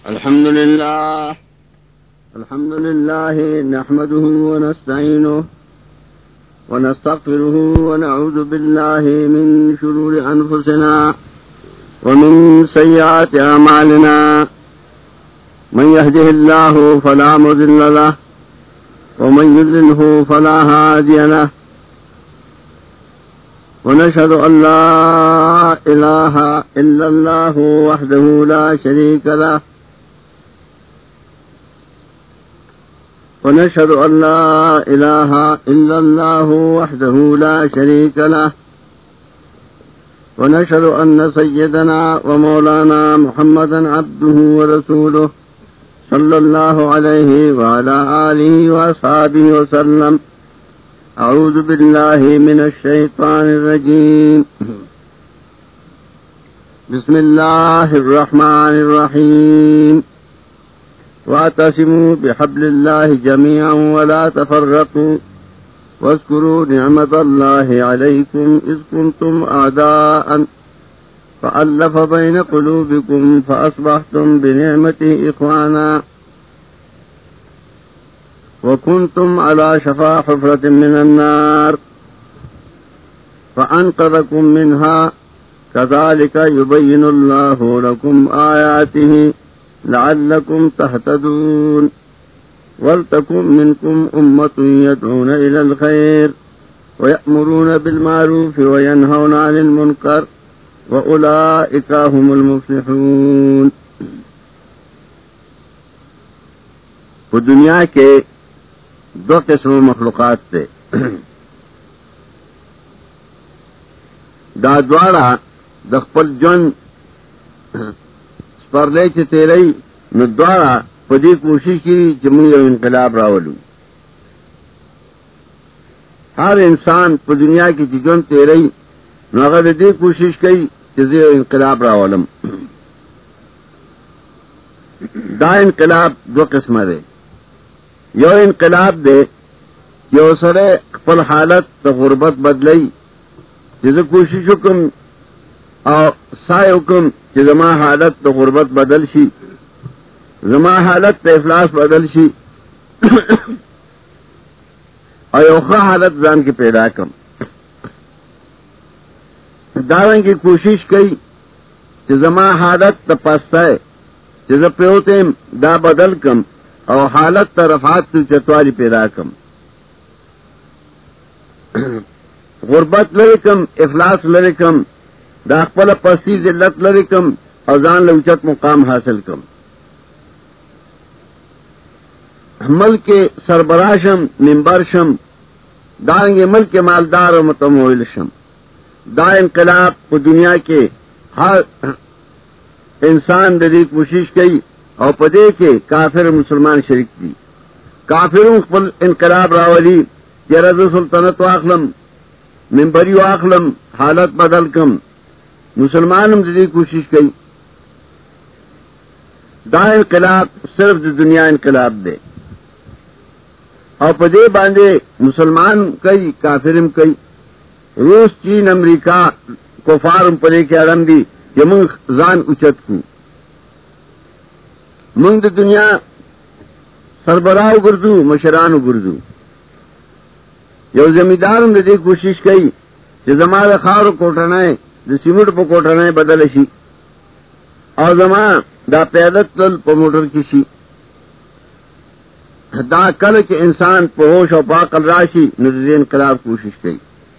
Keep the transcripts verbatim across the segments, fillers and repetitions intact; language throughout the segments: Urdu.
الحمد لله الحمد لله نحمده ونستعينه ونستغفره ونعوذ بالله من شرور أنفسنا ومن سيئات أعمالنا من يهده الله فلا مضل له ومن يضلله فلا هادي له ونشهد أن لا إله إلا الله وحده لا شريك له ونشهد أن لا إله إلا الله وحده لا شريك له ونشهد أن سيدنا ومولانا محمدا عبده ورسوله صلى الله عليه وعلى آله وأصحابه وسلم. أعوذ بالله من الشيطان الرجيم. بسم الله الرحمن الرحيم. واعتصموا بحبل الله جميعا ولا تفرقوا واذكروا نعمة الله عليكم إذ كنتم أعداء فألف بين قلوبكم فأصبحتم بنعمته إخوانا وكنتم على شفا حفرة من النار فأنقذكم منها كذلك يبين الله لكم آياته لعلكم تهتدون. ولتكن منكم أمة يدعون إلى الخير ويأمرون بالمعروف وينهون عن المنكر وأولئك هم المفلحون. وہ دنیا کے دو قسم مخلوقات تھے. دا دوارا دخپل جن پردے چ تیرئی نو دوارا پدی کوشش کی جمعی و انقلاب راولو. ہر انسان پا دنیا کی جن تیرئی نو اگر دی کوشش کی چیزی و انقلاب راولم. دا انقلاب دو قسم دے. یو انقلاب دے یو سرے خپل حالت تا غربت بدلئی چیز کوشش حکم اور سائے حکم کہ زما حالت تو غربت بدل شی زما حالت تو افلاس بدل شی اور اوکھا حالت جان کے پیدا کم دارن کی کوشش کی کہ زما حالت تو پستائے کہ پیوتے دا بدل کم اور حالت تو رفعت تو چتواری پیدا کم. غربت لڑے کم افلاس لڑے کم دا خپل پستی ذلت لری کم او ځان له اوچت مقام حاصل کم. ملک سربراشم منبر شم دارنگے ملک مالدار و متمول شم. دا انقلاب کو دنیا کے ہر انسان دری کوشش کی اور پدے کے کافر مسلمان شریک دی. کافروں خپل انقلاب راولی کہ رضا سلطنت واخلم منبری واخلم حالت بدل کم. مسلمان دی کوشش کی. دا انقلاب صرف دنیا انقلاب دے اور پدے باندھے مسلمان کئی کافرم کئی. روس چین امریکہ کفارم پدے کے ارم دی کہ منگ زان اچت کو منگ دی دنیا سربراہ گردو مشران گردو. یو زمیندارم دی کوشش کی کہ زمار خار کوٹنائے دا سیمٹ پا کوٹرنے بدل شی اور زمان دا پیدت تل پا موٹر کی شی. دا کل کے انسان پا ہوش و پا قل راشی نزد انقلاب کوشش کی.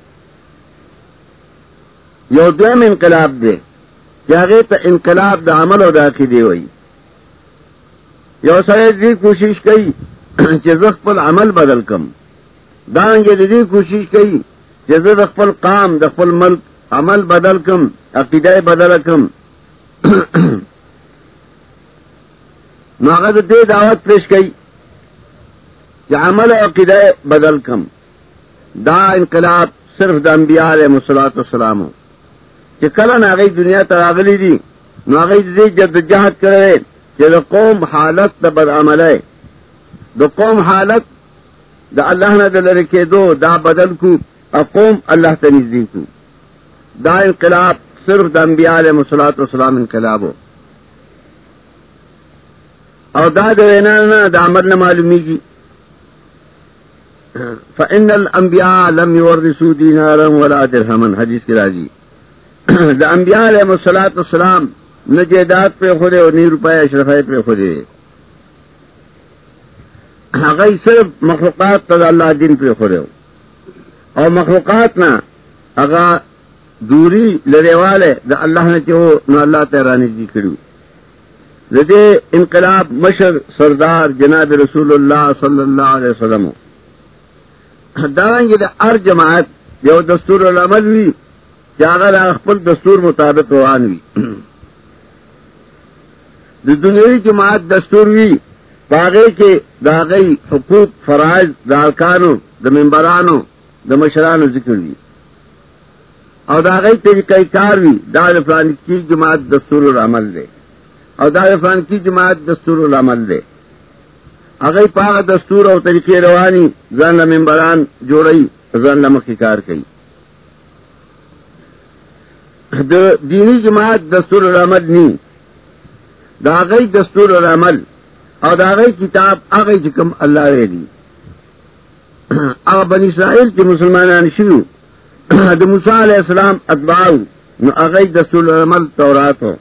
یو دویم انقلاب دے کہ اگر تا انقلاب دا عمل و دا کی دے ہوئی. یو سرے دی کوشش کی کہ زخ پل عمل بدل کم. دانگے دی کوشش کی کہ زخ پل قام دا پل ملک عمل بدل کم عقیدہ بدل کم. ناغد دے دعوت پیش کی کہ عمل عقیدہ بدل کم. دا انقلاب صرف دا انبیاء علیہ الصلوۃ والسلام کہ کلا ناغی دنیا تراغلی دی ناغی دی جد جہد کرے کہ دا قوم حالت دا بد عمل ہے. دا قوم حالت دا اللہ نے دل رکھے دو دا بدل کو قوم اللہ تنزدی کو. دا انقلاب صرف دا انبیاء علیہ الصلوۃ والسلام انقلاب ہو. او دا دینا نا دا عمل نہ معلومی کی فإن الانبیاء لم یورثوا دینارا ولا درہما حدیث کی راضی دا انبیاء علیہ الصلوۃ والسلام نہ جائیداد پہ خودے اور نی روپے اشرفائے پہ خودے اگر صرف مخلوقات تا اللہ دین پہ خودے اور مخلوقات نا اگر دوری لڑے والے دا اللہ نے چاہو نہ اللہ تیرانی جی کرو دے انقلاب مشر سردار جناب رسول اللہ صلی اللہ علیہ وسلم دارنگی دا ار جماعت یو دستور العمل بھی چاگر اخبر دستور مطابق روان بھی دنیاوی جماعت دستور بھی پاگے کے داغی حقوق فرائض دا ارکانو دا ممبرانو دا مشرانو ذکر بھی اور داغی طریقہ کار بھی دا فلان کی جماعت دستور العمل دے اور دا فلان کی جماعت دستور العمل دے اگر پاگ دستور اور طریقے روانی زن ممبران جوڑی زن لمخی کار کئی دینی جماعت دستور العمل نی داغی دستور العمل اور داغی کتاب آگئی جکم اللہ رہ دی اگر بنی اسرائیل کے مسلمانان شروع دا موسیٰ علیہ السلام اتباعو نو اگئی دستور العمل تورات ہو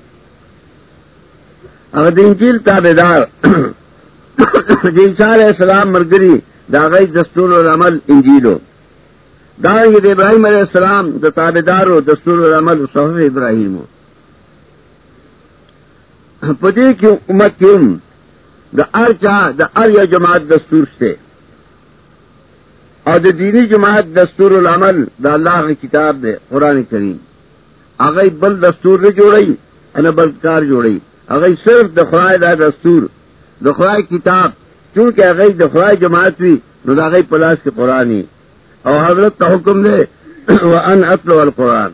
اگر دا انجیل تابدار دا عیسیٰ علیہ السلام مرگری دا اگئی دستور العمل انجیل ہو دارنگی دا ابراہیم علیہ السلام دا تابدار ہو دستور العمل صحف ابراہیم ہو پدی کی امت کی ام دا ار چاہ دا ار یا جماعت دستور سے اور دا دینی جماعت دستور العمل دا اللہ کی کتاب دے قرآن کریم اگئی بل دستور نے جوڑی انا بلکار جوڑی اگئی صرف دخرائے دا دستور دخرائے کتاب چونکہ اگئی دخرائے جماعت بھی نو دا اگئی پلاس کے قرآنی اور حضرت کا حکم دے وان اتلو القرآن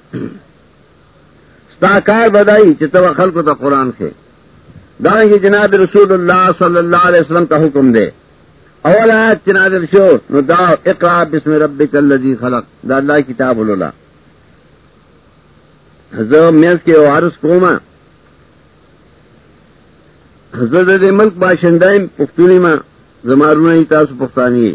ستاکار بدائی چتوا خلق تا قرآن سے دائیں جناب رسول اللہ صلی اللہ علیہ وسلم کا حکم دے اول آیت چنادر شو نو دا اقرا بسم ربک الذی خلق دا اللہ کتاب اللہ حضرت میز کے وارث کوما حضرت ملک باشندائم پختونی ما زمارونی تاسو پختانی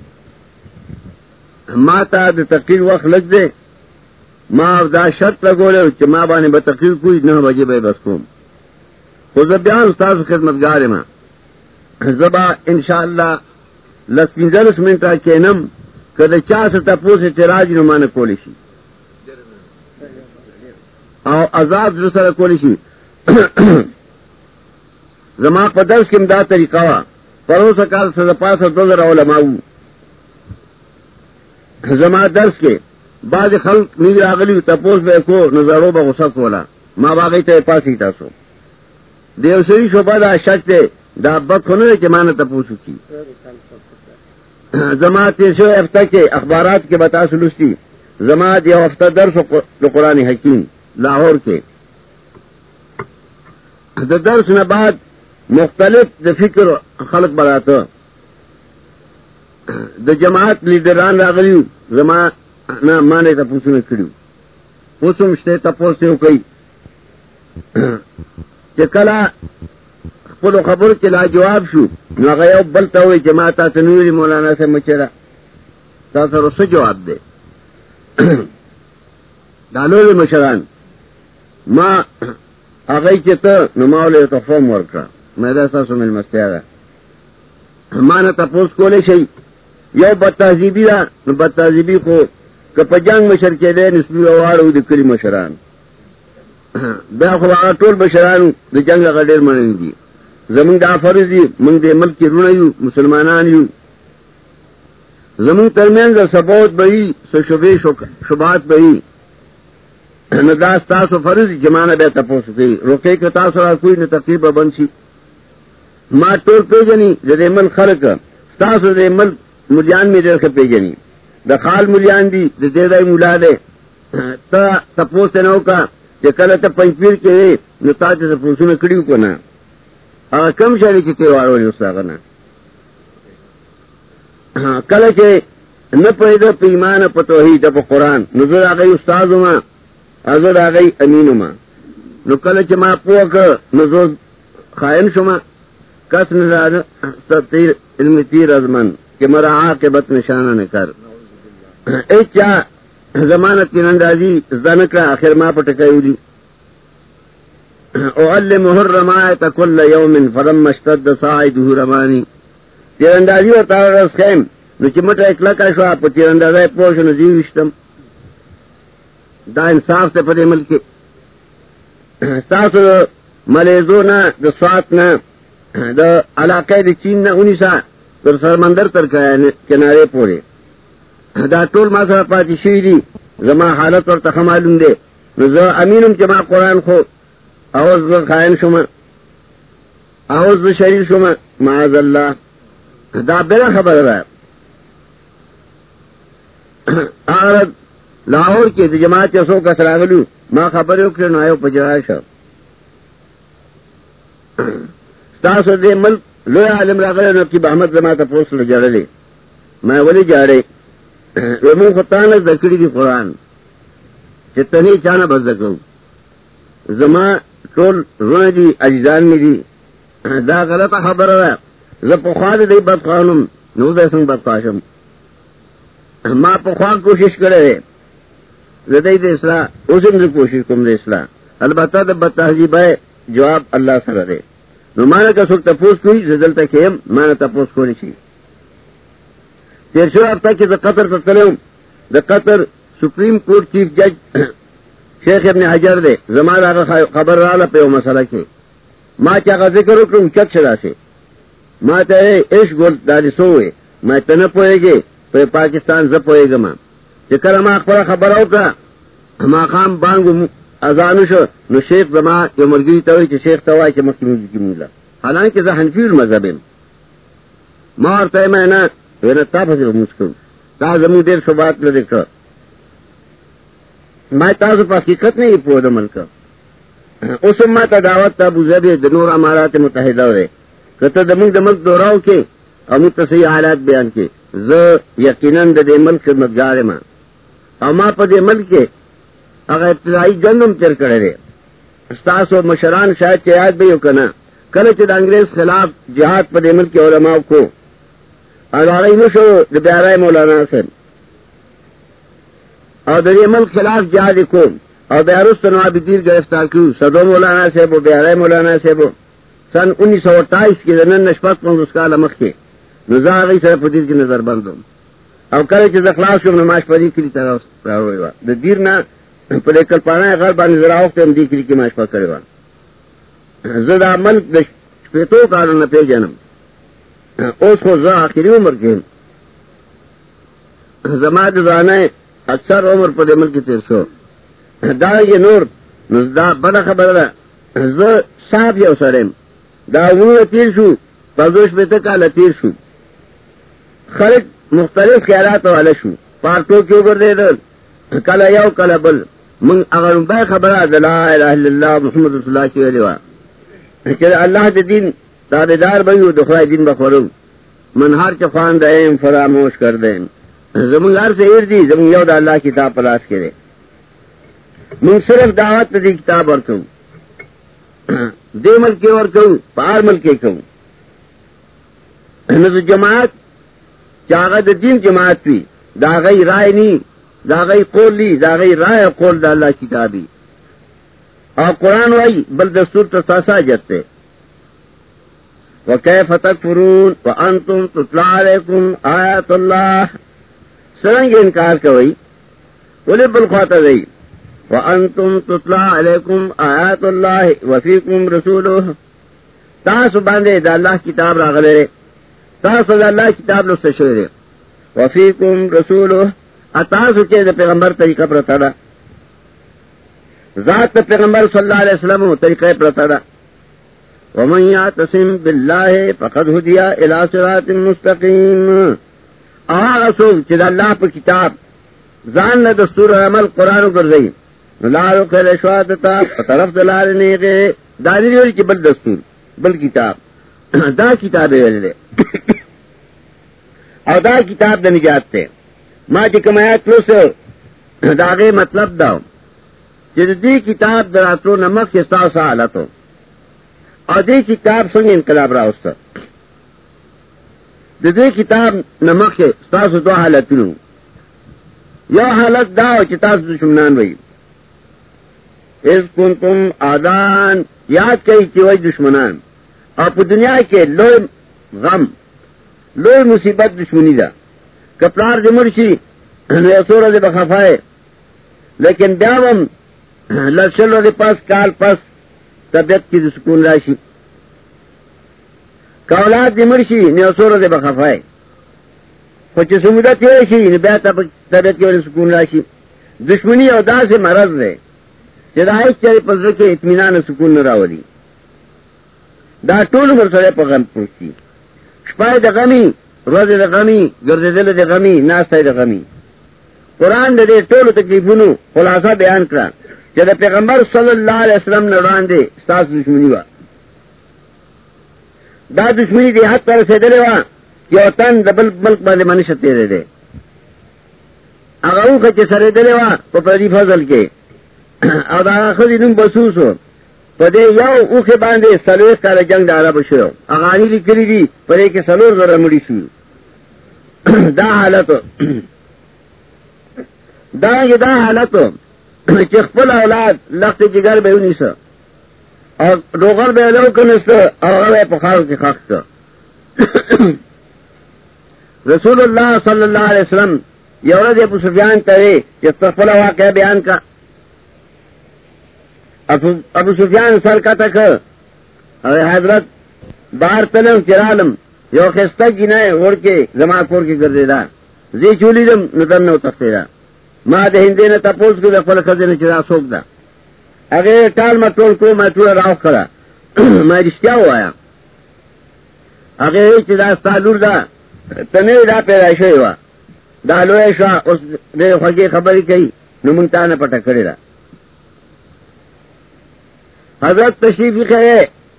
ما تا دا تقریر وقت لگ دے ما دا شرط لگو لے چا ما بانے با تقریر کوئی نہ بجے بے بس کوم خوزبیان استاذ خدمتگار ما زبا انشاءاللہ لس پینزلس منٹا کینم کدا چا سے تپو سے چراج نمانا کولی شی او ازاد رسر کولی شی زما پا درس کم دا طریقہ وا پروسا کال سزا پاسا دوزر علماؤ زما درس کے بعض خلق نیگر آگلی تپوس بے کو نظرو با غصہ کولا ما باقی تا پاسی تاسو دیو سری شبہ دا شک دے دا بک خونو چی مانا تپوسو کی زما تیسو افتہ کے اخبارات کے بتا سلستی زما دیو افتہ درس و قرآن حکیم لاہور کے دا درس نباد مختلف دا فکر خلق براتا دا جماعت لیڈران راغلیو زما نا مانے تپوسو میں کریو پوسو مشتے تپوسے ہو کئی چکلا خپل خبر کے لا جواب شو نو غیو بلتا ہوئی جماعتا تنویری مولانا سے مچرا تا سر اس جواب دے دالولی مشران ما اغی چتا نماولی تفرم ورکا میدا ساسو مل مستیارا مانا تپوس کولے شئی یو بدتہذیبی دا نو بدتہذیبی کو کپا جنگ مشر کے دے نسبی اوارو دکری مشران بیا خو هغه ټول بشرانو د جنگ هغه ډېر منل دي زمونږ دا فرض دي موږ د ملک کې رونه یو مسلمانان یو زمونږ ترمنځ سبوت به وي څه شبهې شبهات به وي نو دا ستاسو فرض دي جمانه بیا تپوس کوي روکې که تاسو را کوئی نه تقریب به بند شي ما ټول پیژني د دې ملک خلک ستاسو د ملک ملیان مې ډېر ښه پیژني د خال ملیان دي د دې دای مولا دی ته تپوس نه وکړه کل تا پنچپیر کے نتا سے پوچھو میں کڑی کو نا کم شہری کے تہوار ہوئی اس کا نا کل کے نہ پیدا پیمان پتو ہی تب قرآن نظر آ گئی استاد ماں نظر آ گئی امین ماں نو کل چما پو کر نظر خائن شما کس نظر ستیر علم تیر ازمن کہ مرا عاقبت نشانہ نے کر اے چا زمانت کی اندازی زنکا آخر ما پٹکایولی اعلمہ الرمایت کل یوم فلما اشتد صاعده رمانی تیر اندازی و تارا رس خیم نو چی مٹا اکلکا شوا پا تیر اندازی پوش نزیوشتم دا انصاف تے پدے ملکی ستاسو ملیزونا دا سواتنا دا علاقہ دا چیننا انیسا در سرمندر تر کنارے پورے دا طول ما سر پاتی شوی دی زما حالت ور تخمالون دے زا امینم چی ما قرآن خو اوز دا خائن شما اوز دا شریر شما معاذ اللہ دا بلا خبر رہا آرد لاہور کی دا جماعت چسو کا سراغلو ما خبر اکرن آئیو پجرائشا ستاسو دے ملک لویا علم راغلے نبکی بحمد زما تا پوست لجارلے میں ولی جارے ومون خطانک دکڑی دی قرآن چتنی چانا بزدکو زما طول رون دی اجزان می دی دا غلط خبر رہا زا پخواد دی بدخوانم نو بیسنگ بدخواشم ما پخواد کوشش کرے رہے زدائی دی اصلاح اسم دی کوشش کم دی اصلاح البتہ دا بدتحجیب ہے جواب اللہ سر دے نو مانا کا سوک تپوس کوئی زدلتا کھیم مانا تپوس کوئی چی تیر شو اب تک دا قطر تتلیم دا قطر سپریم کورٹ چیف جج شیخ ابن حجر دے زمان آگا خبر رالا پہ مسئلہ کے ما چاگا ذکر اکرم چک شدا سے ما تاہے ایش گول دادی سوئے ما تنہ پوئے گے پہ پاکستان زب پوئے گا ما چکر ما اخبر خبر اوکا ما خام بانگو ازانو شو نو شیخ زمان یو مرگوی تاوی چی شیخ تاوائی چی مکی موزی مولا حالانکہ زا حنفی المذہبیم ما ارتائی میں نا وینا تا پسی مسکم تا زمو دیر شبات لدکتا ما تاسو پا حقیقت نہیں پودا ملکا اسم ما تا دعوت تا ابو ظبی دنور امارات متحدہ ہوئے کتا دمونگ دا ملک دوراو کے او متصحیح حالات بیان کے ز یقیناً دا دے ملک خدمتگار ما او ما پا دے ملک کے اگر ابتدائی جنگم تیر کرے رہے استاسو مشران شاید چیاد بیو کنا کلچ دا انگریز خلاف جہاد پا دے ملک کے علماء کو اگارائی نشو دا بیارای مولانا سن اور دا دے ملک خلاف جہاد کو اور بیارست نواب دیر گرفتار کیو صدو مولانا صاحبو بیارای مولانا صاحبو سن انیس سو اٹھائیس کے دنن نشپت پندس کال مخ کے نزا آگئی سر پدیر کی نظر بندو او کلچ دا خلاف شو نماش پدیر کلی طرح راوئی وا دا دیر نا پدے کل پانا ہے غربان نظر آوکتے ہم دی کلی کی ماش پا کرے وا زدہ ملک دا شپیتو کارو نا پی جنم اس کو زا آخری عمر کے زماد زانے اکثر عمر پا دے ملکی تیر شو دا یہ نور دا بڑا خبر دا زا صاحب یو سرم دا عمر تیر شو پردوش بیتا کالا تیر شو خلق مختلف خیالات والا شو پارتو کیوں کر دے دا کالا یو کالا بل من اگر بے خبرہ دا لا الہ الا اللہ محمد رسول اللہ کی ولیوہ کہ اللہ دے دین تابدار بھئیو دخوائی دین بخورو من ہر چفان دائم فراموش کر دائم زمون ہر سے ایر دی زمون یو دا اللہ کتاب پلاس کرے من صرف دعوت دی کتاب ورکو دے ملکے ورکو پار ملکے کھو نزو جماعت چاگا دا دین جماعت پی دا غی رائے نی دا غی قول لی دا غی رائے قول دا اللہ کتابی اور قرآن وائی بل دستور تساسا جتے وَكَيْفَ تَكْفُرُونَ وَأَنْتُمْ تُتْلَى عَلَيْكُمْ آیات اللہ سرنگ انکار کوئی ولی بالخواتا دی وَأَنْتُمْ تُتْلَى عَلَيْكُمْ آیات اللہ وَفِيكُمْ رَسُولُهُ تاسو باندے دا اللہ کتاب راغلے رے تاسو دا اللہ کتاب لستے شوئے رے وَفِيكُمْ رَسُولُهُ اتاسو کے دا پیغمبر طریقہ پرتا دا ذات پیغمبر صلی اللہ علیہ وسلم طریقہ پرتا دا ومن یعتصم باللہ فقد ہدیا الی صراط مستقیم آغا سوک چید اللہ پر کتاب زان نا دستور عمل قرآن کر گئی لارو خیل شوادتا طرف دلال نیغے دادری ہوئی کی بل دستور بل کتاب دا کتاب ہے اور دا کتاب دا نجات تے ما چی کمایات لوس داغے مطلب داو چید دی کتاب دراترو نمک کستا سا حالتو اور دی کتاب سنگ انقلاب راوستا دے کتاب نمک ہے ستاسو دو حالت نو یو حالت دا چی تاسو دشمنان وئی اس کنتم آدان یاد کئی چی وئی دشمنان اور پا دنیا کے لوئی غم لوئی مصیبت دشمنی دا کپلار دی مرشی نیسورا دی بخفائے لیکن بیاوم لرشلو دی پاس کال پاس طبیعت کی دی سکون راشی کولاد دی مرشی نیسورا دی بخفائے خوچی سمودت یشی نبیت طبیعت کی ولی سکون راشی دشمنی او دا سے مرض دے چرائش چرے پزر کے اطمینان سکون نراولی دا ټول مرسره په غم پوښتي شپای د غمی روز د غمی ګرځیدل د غمی ناسته د غمی قران د دې ټول تکلیفونو خلاصہ بیان کړه چې د پیغمبر صلی الله علیه وسلم نه وړاندې ستاسو دښمنی و دا دښمنی دی حتی رسیدلې و چې وطن د بل ملک باندې منشته دی دی هغه وخت چې سره دی و په پردي فضل کې او دا خو دې نوم بسوسو پدے یو اوخے باندے سلویس کالا جنگ دا عرب شو اغانی لکلی دی پدے کے سلور ذرا مڑی شو دا حالتو دا یہ دا حالتو چخپل اولاد لخت جگر بے انیس اور روغر بے لو کنست اور بے پخارو کی خاکست رسول اللہ صلی اللہ علیہ وسلم یورد ابو سفیان ترے چخپل واقعہ بیان کا ابو سفیان سر کا تک حضرت باہر تلم چرالم یو خستہ جنائے اوڑ کے زما کور کے گردے دا زی چولی دم نتر نو تختے دا ما دے ہندے نے تپوس کو دفل خزے نے چرا سوک دا اگر ٹال ما ٹول کو میں ٹولا راو کرا میں رشتیا ہو آیا اگر چدا استالور دا تنے دا پیدائشو ہوا دا لوئے شاہ اس دے خوگی خبری کئی نمونتا نے پٹا کرے دا حضرت تشریفی خیرے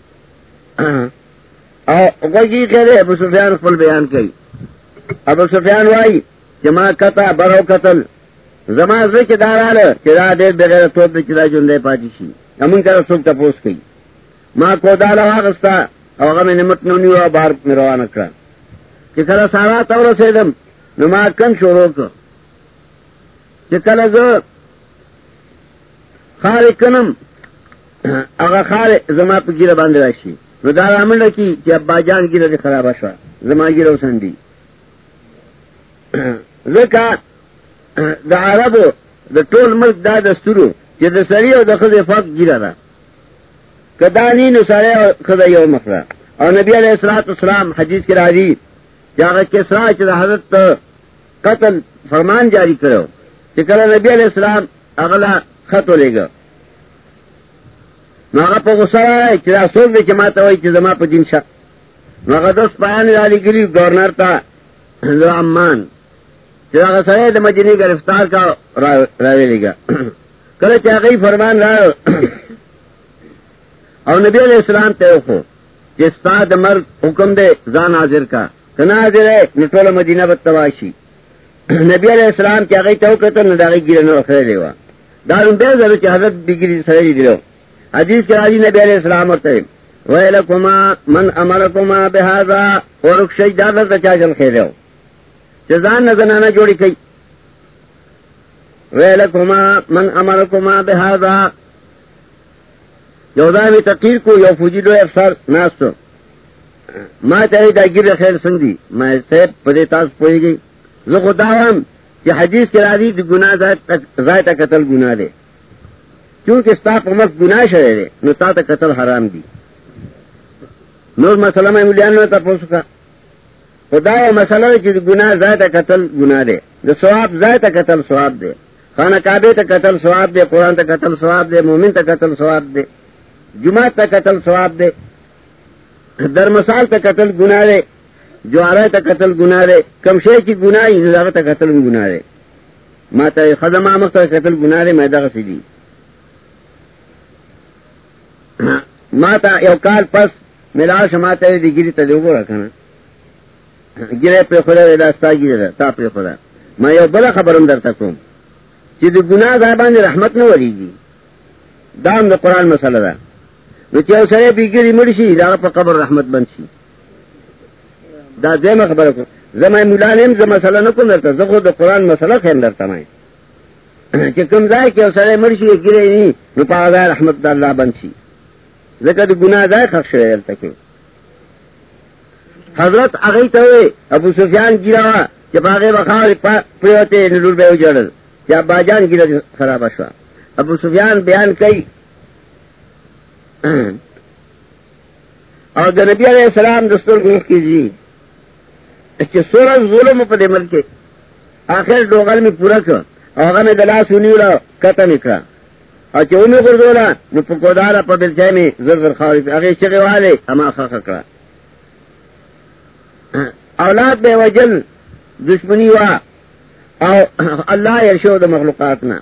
غجی خیرے ابو سفیان خپل بیان کئی ابو سفیان وائی چما قطع برو قتل زمان زر چدار آلے چدا دیر بغیر توب دے چدا جندے پاتی شی امون کرا سوک تپوس کئی ما کودالا واغستا اوغا میں نمت نونی ہوا بار میں روان اکرا چکل سارا تورو سیدم نما کن شورو کو چکل زر خار کنم اگا خار زما پا گیرہ باندھ راشی نو دار عمل رکی چی ابا جان گیرہ دی خراب شوا زما گیرہ سندی ذکا دا عربو دا طول ملک دا دستورو چی دا سری و دا خود فاق گیرہ دا کدانی نو ساری و خود یو مخلا اور نبی علیہ السلام حدیث کی راضی چی آگا کسرا چی دا حضرت قتل فرمان جاری کرو چی کلا نبی علیہ السلام اغلا خط لے گا ناغا پا غصہ آئے چرا سوک دے چماتا ہوئی چی زما پا دین شک ناغا دست پایانی رالی گلی گورنر تا زو امان چرا غصہ دے مجنی گرفتار کا راوے لگا کل چاگئی فرمان راو اور نبی علیہ السلام تیوخو چستا دا مرد حکم دے زان حاضر کا کنا حاضر ہے نٹول مدینہ بتواشی نبی علیہ السلام چاگئی توقتا نداغی گیرنو اخرے لیوا دارن بے ذرو چی حضرت بگیری سرے دیلو حدیث کے راضی نبی علیہ السلام ہوتے وَيْلَكُمَا مَنْ أَمَرَكُمَا بِهَذَا اور رکشی دادر تا چاچل خیرے ہو چزان نزنانا جوڑی کئی وَيْلَكُمَا مَنْ أَمَرَكُمَا بِهَذَا یودا میں تقیر کو یو فوجیدو افسر ناستو ما چاہی دا گر خیر سندی میں سیب پدے تاس پوئی گئی زو خداوام کہ حدیث کے راضی دی گناہ زائتہ قتل گناہ دے کیونکہ ستاپ امت گناہ شرے دے نو تا تا قتل حرام دی نور مسئلہ میں ملیان میں تا پوسکا خدا و مسئلہ ہے کہ گناہ زائتہ قتل گناہ دے دو ثواب زائتہ قتل ثواب دے خانہ کعبے تا قتل ثواب دے قرآن تا قتل ثواب دے مومن تا قتل ثواب دے جمعہ تا قتل ثواب دے درمسال تا قتل گناہ دے جوارہ تا قتل گناہ دے کمشے کی گناہ نظارہ تا قتل گناہ دے ما تا خدم آمک تا قتل گناہ دے میں دغسی دی ماتا یو کال پس ملاش ماتا دی گیری تا دیو گو رکھنا گیرے پر خدا ویدا ستا گیرے دا تا پر خدا ما یو بلا خبرم در تکوم چی دی گناہ دابان دی رحمت نو وریگی دام دا قرآن مسئلہ دا نو چی او سرے پی گیری مرشی دا پا قبر رحمت بنشی دا دیم خبر کو زما مولانیم زما مسئلہ نہ کو درتا زخو د قرآن مسئلہ خیم درتا میں کہ کم ځای کې اوسره مرشي ګرې ني نو پاغه رحمت الله بنشي زکه د ګناه ځای خښ شوی دلته کې حضرت هغه ته ابو سفیان ګیرا چې پاغه بخار پریوته نور به وجړل یا باجان ګیرا خراب شو ابو سفیان بیان کوي اور د نبی علیہ السلام دستور کو کیږي چې سورہ ظلم په دې ملک آخر دوغل می پورا کړ هغه مې دلا سنیولا کته نکړه او چې ونه ګرځولا نو په کوډاله په بلځای می زر زر خارج هغه چې غواله اما خخ کړه اولاد به وجل دشمنی وا او الله يرشد مخلوقاتنا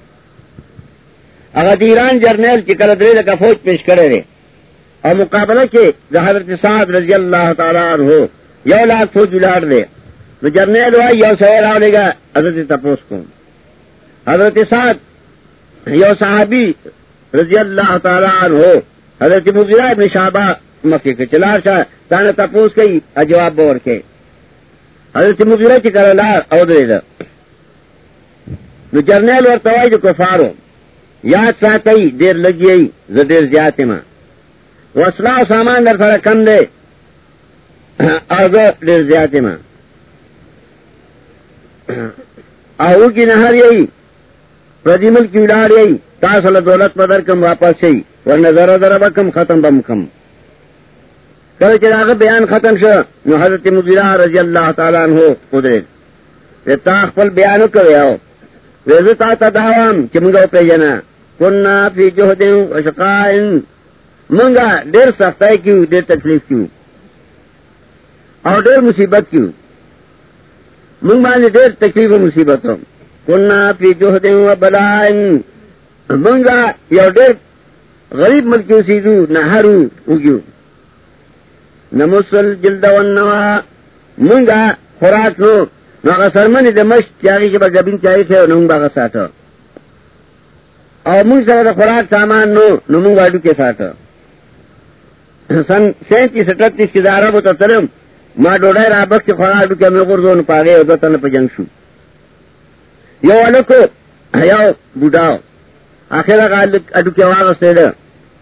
هغه ایران جرنیل چې کله درې لکه فوج پیش کړی اور مقابلہ کے حضرت سعد رضی اللہ تعالیٰ عنہ یو لاکھ فوج الاڑ دے تو جرنیل ہوا یو سوال آنے گا حضرت تپوس کو حضرت سعد یو صحابی رضی اللہ تعالیٰ عنہ حضرت مغیرہ ابن شعبہ مکی کے چلار شاہ تانا تپوس کئی جواب بور کے حضرت مغیرہ کی کرلار او دے دا تو جرنیل اور توائی جو کفارو یاد ساتھی دیر لگی ای زدیر زیادتی ماں وسلہ و سامان در سره کم دے آگا دیر زیادتی ماں آہو کی نہر یہی پردی ملک کی اولار یہی تاصل دولت پدر کم واپس یہی ورنہ ذرہ ذرہ بکم ختم بم کم کل چراغ بیان ختم شو نو حضرت مغیرہ رضی اللہ تعالیٰ عنہ قدرت تاخ پل بیانو کوئی آو ویزتا تا دعوام چمگو پیجنا کننا فی جہدن و شقائن منگا دیر سختائی کیوں دیر تکلیف کیوں اور دیر مصیبت کیوں منگ بانے دیر تکلیف و مصیبت ہو کننا فی جہدن و بلائن منگا یا دیر غریب ملکیوں سیدو نہارو اگیو نمسل جلد والنوا منگا خوراک نو ناغا سرمنی دا مشت چاگی چبا گبین چاہی تھے نمونگ باغا ساتا اور منگ سر دا خوراک سامان نو نمونگ باڈو کے ساتا سن سینتیس اٹھتیس کی دارہ بتا ترم ما ڈوڑای رابق کی خوراک ڈو کے ہمیں غرزون پاگے او دتن پا جنگ شو یو علکو یو بوداو آخر اگا اڈو کے واغستے دا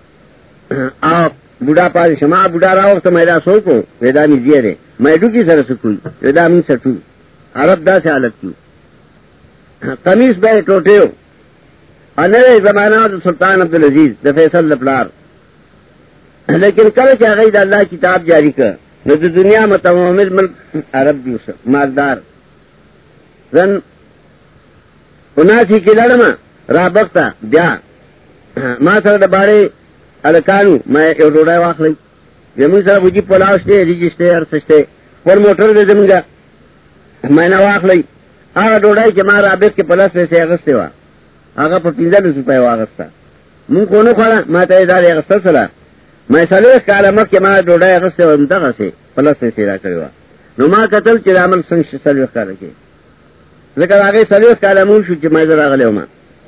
آو بوڑھا پاس شما بوڑھا رہا وقت میرا سو کو ویدا می زیر ہے میں ڈو کی سر سکوئی ویدا می سٹو عرب دا سے حالت کیوں قمیص بے ٹوٹے ہو انرے زمانہ سلطان عبدالعزیز دا فیصل لپلار لیکن کل کیا غید اللہ کتاب جاری کر نو دنیا متمامل ملک عرب دیو سر مالدار زن اناسی کی لڑما رابقتا بیا ما سر دبارے الکانو میں ایو ڈوڑای واخ لئی زمین سر بجی پلاوشتے ریجستے ارسشتے پر موٹر دے زمین گا میں نے واخ لئی آگا ڈوڑای چی مارا عبید کے پلس پیسے اغسطے وا آگا پر پینزل سپای واغستا من کونو خوڑا ما تا ادار اغسطر سلا میں سلویخ کالمک کے مارا ڈوڑای اغسطے وا منتقا سے پلس پیسے را کروا نو ما قتل چی رامل سنگ سلویخ کالکے ذکر آگئی سلویخ کالمون شو چی میں در آگلے ہما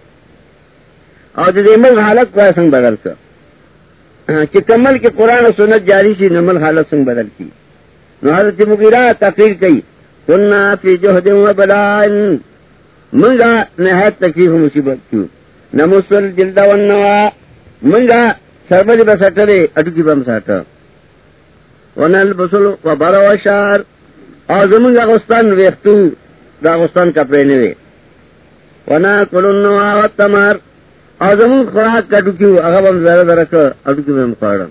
اور دے ملک حالت کوئی سنگ بدل کر کہ کمل کے قرآن و سنت جاری سی نمل حالت سنگ بدل کی نو حضرت مغیرہ تقریر کی کننا فی جہد و بلائن منگا نہایت تکلیف و مصیبت کیوں نمسل جلد والنوا منگا سربری بسٹرے اٹو کی بم ساٹا ونل بسل و برا و شار اور زمنگا غستان ویختو دا غستان کپڑے نوے ونا کلنوا و تمار آزمون خوراک کا ڈکیو اغب ہم ذرا ذرا کر اڈکیو میں مقارن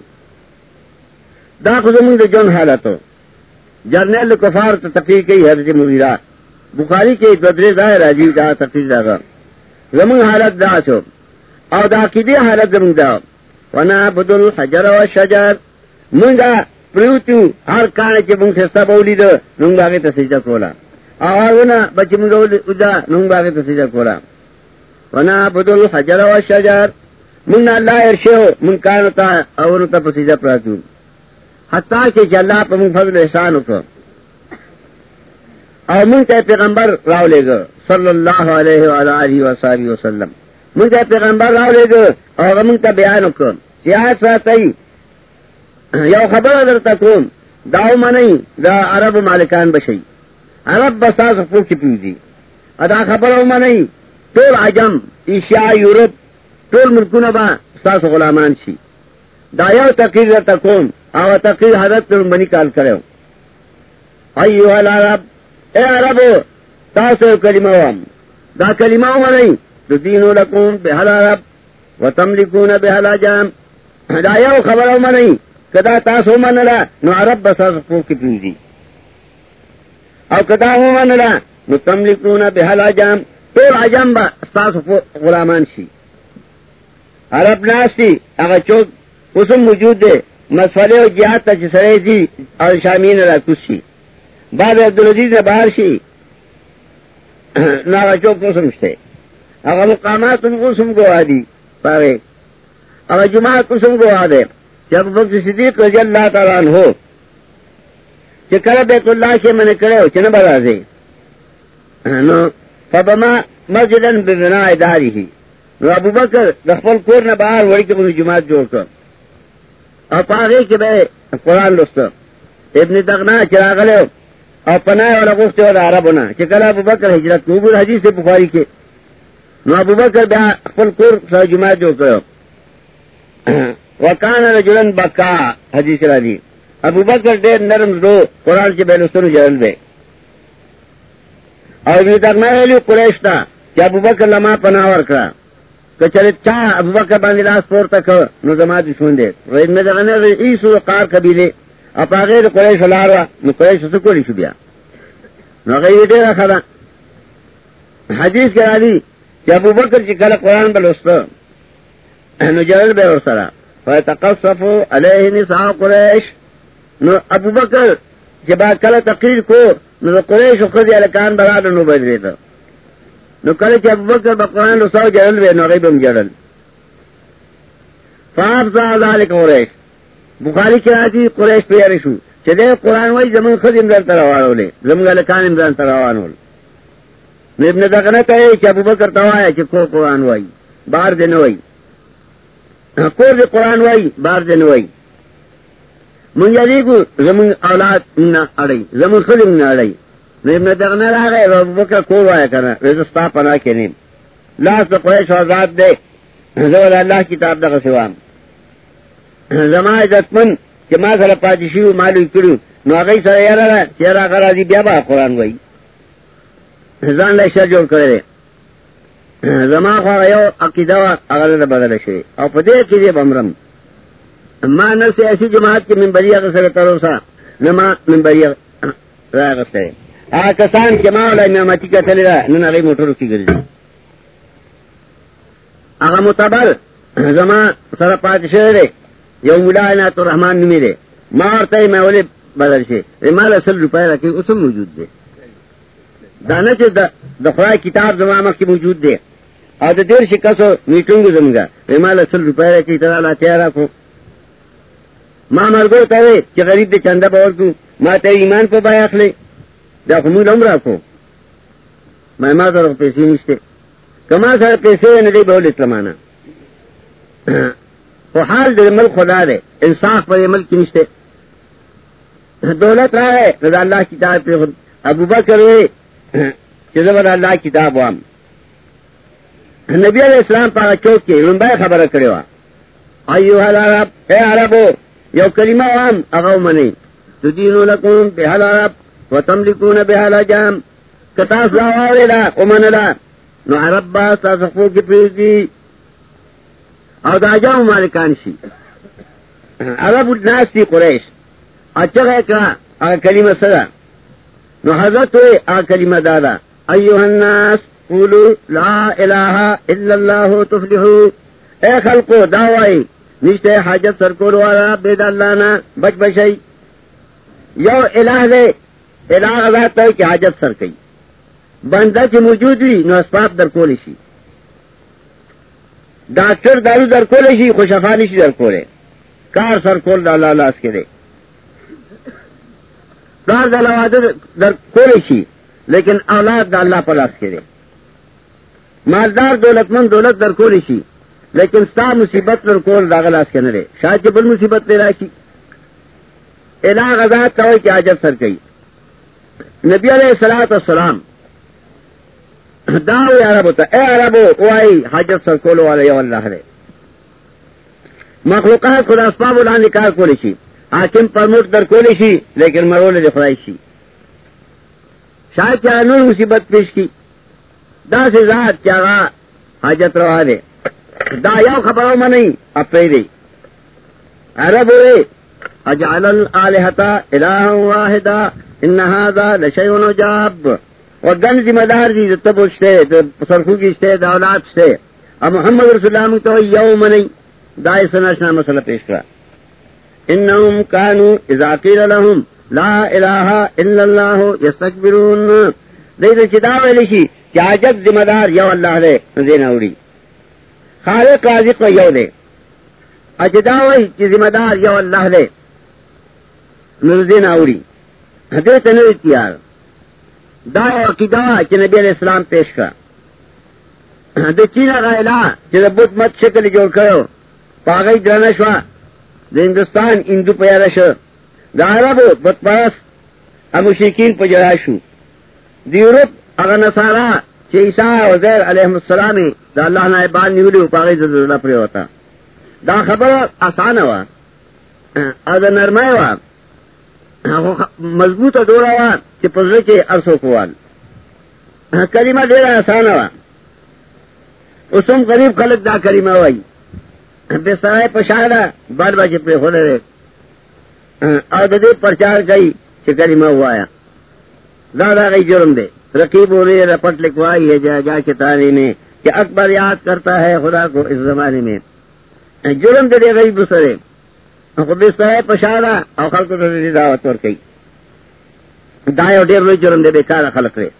دا خزمون دا جون حالتو جرنیل کفار تا تقریر کئی حضرت مغیرہ بخاری کے بدر ظاہر عجیب دا تقریر دا زمون حالت دا شو او دا قیدی حالت زمون دا ونا بدل حجر و شجر منگا پریوتیو ہر کانے چی منگ سستا بولی دا ننگ باغی تا سجدہ کولا آوارونا بچی منگا اولا ننگ باغی تا سجدہ کولا ونا بدل حجر و شجر من اللہ ارشو من کانتا اونتا پسیدہ پراتون حتیٰ کہ اللہ پا من فضل احسان کو اور من تے پیغمبر راو لے گا صلی اللہ علیہ وآلہ وآلہ وسلم من تے پیغمبر راو لے گا اور من تا بیانو کو سیاحت ساتھی یو خبر در تکون داو منئی دا عرب مالکان بشئی عرب بسا سفو کی پیوزی ادا خبر منئی ٹول عجم ایشیا یورپ ٹول ملکون با ساس غلامان شی دایو تقریر تکون او تقریر حضرت پر بنی کال کرو ایوہ العرب اے عربو تاسو کلمہ وام دا کلمہ منئی تدینو لکون بحل عرب وتملکون بحل عجم دایو خبر منئی کدا تاسو منلا نو عرب بسا سفو کی پیوزی او کدا ہو منلا نو تملکون بحل عجم ٹول عجم با ساس غلامان شی عرب ناستی اگر چوک اسم موجود دے مسئلے و جہاد تا چسرے دی اور شامین را کسی بعد عبدالعزیز نے باہر شی ناغا چوک اسم شتے اگر مقامات ان اسم گوا دی پاگے اگر جماعت اسم گوا دے جب وقت صدیق رضی اللہ تعالیٰ عنہ ہو چکر بیت اللہ کے من کرے ہو چنہ برازے نو فبما مسجدن ببناء داری ہی نو ابو بکر دخل کور نہ باہر وڑی کے منو جماعت جوڑ کر اور پاگے کے بے قرآن لستا ابن دغنا چراغ لے اور پناہ والا گفت والا عرب ہونا چکل ابو بکر ہجرت نوبر حدیث سے بخاری کے نو ابو بکر بے دخل کور سا جماعت جوڑ کر وکان رجلن بکا حدیث را دی ابو بکر دیر نرم دو قرآن کے بے لستر جرل بے اور ابن دغنا علی قریش تا کہ ابو بکر لما پناہ ورکرا کہ چلے چاہ ابو بکر باندی لاس پورتا کر نو زماد دشمن دے ابن دغنا ایسو قار قبیلے اپا غیر قریش لاروا نو قریش سکولی شو بیا نو غیر دیر خدا حدیث کرا دی کہ ابو بکر چی کل قرآن بلستا نو جرل بے ورسرا فیتقصفو علیہ نساء قریش نو ابو بکر جب کل تقریر کو نو قریش و خضی علکان برادر نو بید ریتا نو کل چی ابو بکر با قرآن لساو جرل بے نو غیبم جرل فافزا ذالک قریش بخاری کراتی قریش پیارشو چی دے قرآن وائی زمن خضی امدان تروانو لے زمن علکان امدان تروانو لے نو ابن دقنہ کہے چی ابو بکر توایا چی کو قرآن وائی بار دے نوائی کور دے قرآن وائی بار دے نوائی من یلیگو زمن اولاد منا اڑی زمن خلی منا اڑی نو ابن دغنا را گئے ابو بکر کور وایا کرنا رزستا پناہ کے نیم لاس دا قریش وزاد دے زول اللہ کتاب دا غسوام زمان عزت من چی ما سر پاتشیو مالوی کرو نو اگئی سر یرا را چیرا قرازی بیا با قرآن وائی زان لیشر جوڑ کرے زمان خواہ یو عقیدہ اگر دا بدل شوی او پدے کدے بمرم ما نفس ایسی جماعت کی منبری اغسر تروسا نما منبری را اغسر آگا کسان کے ماولا امامتی کا تلی را نن اغی موٹرو کی گرزی آگا متبر زمان سر پاتشوی دے یو مولا عنایت الرحمن نمی دے ما ورطای مولی بدل شوی مال اصل روپای رکی اسم موجود دے دانا چه دخواه کتاب زمان مخی موجود دے اور دا دیر شکسو میٹنگو زمگا مال اصل روپای رکی ترالا تیارا کو ما مرگو تاوے چه غریب دے چندہ باور کو ما تا ایمان پا بائی اخلے دا خمول عمرہ کو ما ما سر پیسی نشتے کما سر پیسے ندے بول اسلامانا خو حال دے ملک خدا دے انصاف پر ملک کی نشتے دولت رہا ہے رضا اللہ کتاب پہ ابو بکر ہوئے چیزبر اللہ کتاب وام نبی علیہ السلام پاگا چوک کے رنبائی خبر کرے وا ایوہ العرب اے عربو یو کلمہ وام اغاو منی تدینو لکون بحل عرب وتملکون بحل عجام کتاس لاواوی لا امن لا نو عرب با ساسخو کی پریزی او دا عجام مالکان شی عرب الناس تی قریش اچھا اکرا اگا کلمہ صدا نو حضرت ہوئے آ کلمہ دادا ایوہ الناس قولو لا الہ الا اللہ تفلحو اے خلقو دعوائی نشتے حاجت سرکول والا بید اللہ نا بچ بچائی یو الہ دے الہ غذات ہے کہ حاجت سر کئی بندہ کی موجود ہوئی نو اسباب در کولی شی ڈاکٹر دارو در کولی شی خوشفانی شی در کولے کار سر کول دا اللہ لاس کے دے دار دا لوادر در کولی شی لیکن اولاد دا اللہ پلاس کے دے مالدار دولت مند دولت در کولی شی لیکن ستا مصیبت در کول دا غلاس کے نرے شاید بل مصیبت پیدا کی الہ غزات کوئی کی حاجت سر کئی نبی علیہ الصلوۃ والسلام داو عرب ہوتا اے عربو وائی حاجت سر کولو والے یو اللہ ہے مخلوقات خدا اسباب الان کار کولی شی حاکم پرموٹ در کولی شی لیکن مرول دے خدای شی شاید کیا نور مصیبت پیش کی دا سے ذات کیا گا حاجت روا دے دا یو خبروں میں نہیں اپنے دے عرب ہوئے اجعل الالہتا الہ واحدا ان هذا لشیء عجاب اور گن ذمہ دار دی تب اچھتے سرخو کی اچھتے دا اولاد اچھتے اب محمد رسول اللہ تو یوم نہیں دا سناشنا مسئلہ پیش کرا انہم کانوا اذا قیل لهم لا الہ الا اللہ یستکبرون دیدے چداوے لشی کہ عجب ذمہ دار یو اللہ دے دینا اوڑی خالق رازق یو دے اجداوی کہ ذمہ دار یو اللہ دے دینا اوڑی حضرت نو اتیار دا عقیدہ کہ نبی علیہ السلام پیش کرا دے چینا غائلہ کہ بت مت شکل جوڑ کرو پاگئی درنشوا دے ہندوستان اندو پیارا شو دا عرب بت پرس اب مشرکین پا جراشو دی یورپ اگر نصارا چھ عیسیٰ وزیر علیہ السلام دا اللہ نائبان نیولی پاگئی زدردہ پری ہوتا دا خبر آسان ہوا اور نرمائے ہوا مضبوط دورا ہوا کہ پزرے کے عرصوں کوال کلمہ دیرا آسان ہوا اسم قریب خلق دا کلمہ ہوئی بے سرائے پشاہدہ بار باجے پہ ہو رہے اور دے پرچار گئی کہ کلمہ ہوا آیا زیادہ گئی جرم دے رقیب ہو رہی رپٹ لکھوائی ہے جا جا کے تانے میں کہ اکبر یاد کرتا ہے خدا کو اس زمانے میں جرم دے دے گئی بسرے بستر پشارا اور خلق کو دعوت اور کئی دائیں اور ڈیر لوگ جرم دے بیکار خلق رے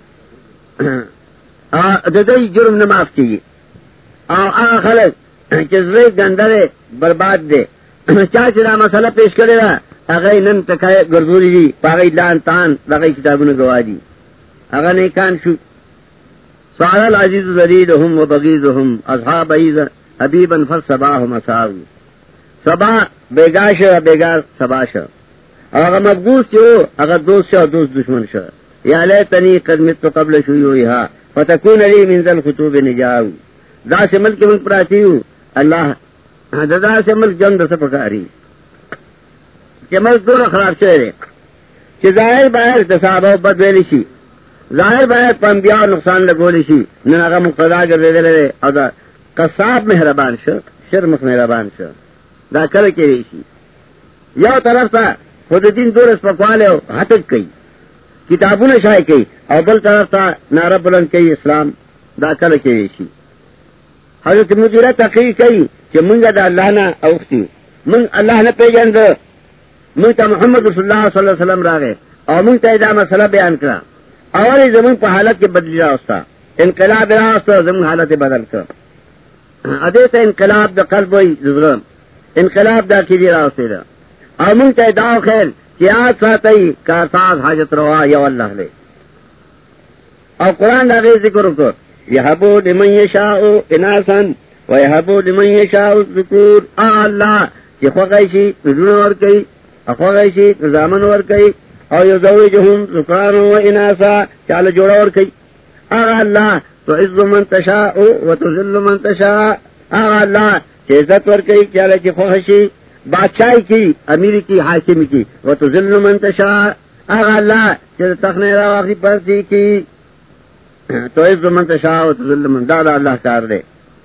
دئی جرم نے معاف کیجیے اور خلق چزرے گندرے برباد دے چاچرا مسئلہ پیش کرے گا اگر نن تکائے گردوری دی پاگئی لان تان لگئی کتابوں نے گوا دی اگر نہیں کان شو سارا العزیز ذلیلہم و بغیضہم اصحاب عیز حبیبا فالصباح مساو سبا بیگاش بیگار سباش اور اگر مقبوض سے ہو اگر دوست سے دوست دشمن سے یا لیتنی قدمت تو قبل شیوعہا فتکون لی من ذل خطوب نجاو دا سے ملک ملک پراتی ہوں اللہ دا سے ملک جنگ سے پکاری کہ ملک دور خراب چہرے کہ ظاہر باہر تصابہ بد ویلی شی ظاہر باہر پنبیاء نقصان لگولی شی نن اگر مقتدا کر دے دے اور دا قصاب مہربان شر شرمخ مہربان شر دا کر کے ریشی یو طرف تا خود دین دور اس پکوالے ہو حتک کئی کتابوں نے شائع کئی اور بل طرف تا نعرہ بلند کئی اسلام دا کر کے ریشی حضرت مدیرہ تقریر کئی کہ منگا دا اللہ نا اوختی من اللہ نے پیجن دا من تا محمد رسول اللہ صلی اللہ علیہ وسلم راگے اور من تا ادامہ صلاح بیان کرا اولی زمین پا حالت کے بدلی راستا انقلاب راستا زمین حالت بدل کر ادیتا انقلاب دا قلب وی زغرم انقلاب دا کی دی راستے دا اور من تا دعو خیر کہ آج ساتھی کارتاز حاجت روا یو اللہ لے اور قرآن دا غیر ذکر کر یحبو لمن یشاؤ اناسن و یحبو لمن یشاؤ ذکور اللہ کہ خوغیشی نجون ورکی خوغیشی نظامن ورکی اور یزوجہم ذکران و اناسا چال جوڑا ورکی آغا اللہ تو عز من تشاؤ و تذل من تشاؤ آغا اللہ کہ عزت ورکی چال چی خوغیشی بادشاہی کی امیری کی حاکمی کی و تذل من تشاؤ آغا اللہ کہ تخنی رواقی پرتی کی تو عز من تشاء و تذل من دادا اللہ کار دے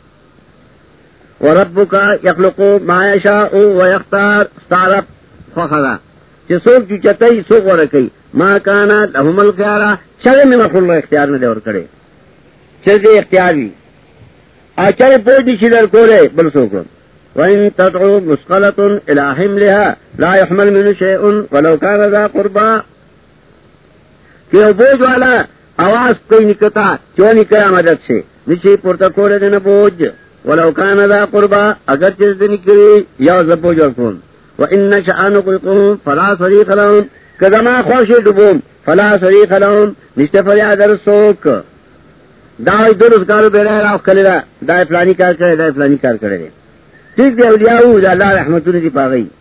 وربک یخلق ما یشاء و یختار ستارب فخرا کہ سوک جو چتئی سوک ورکی ما کانا لهم الخیارا چلے میں مخلوق اختیار نہ دے اور کرے چل دے اختیار بھی آچارے پوٹی شدر کولے بل سوکم وَإِن تَدْعُوا مُسْقَلَةٌ إِلَىٰ حِمْلِهَا لَا يُحْمَلْ مِنْهُ شَيْءٌ وَلَوْ كَانَ ذَا قُرْبَىٰ کہ وہ بوجھ والا آواز کوئی نکتا کیوں نکلا مدد سے نیچے پورتا کولے دینا بوجھ ولو کان ذا قربا اگر چیز دے نکلی یا زبوج ورکون وَإِنَّ شَأَنُقُلْقُهُمْ فَلَا صَرِيقَ لَهُمْ کدما خوشی ڈبوم فلا صریق لهم نشتے فریاد رسوک داوی درست کارو بیرہ راف کلی دا دائی فلانی کار کرے دائی فلانی کار کرے ٹھیک دے اولیاءو دا اللہ رحمتون دی پاگئی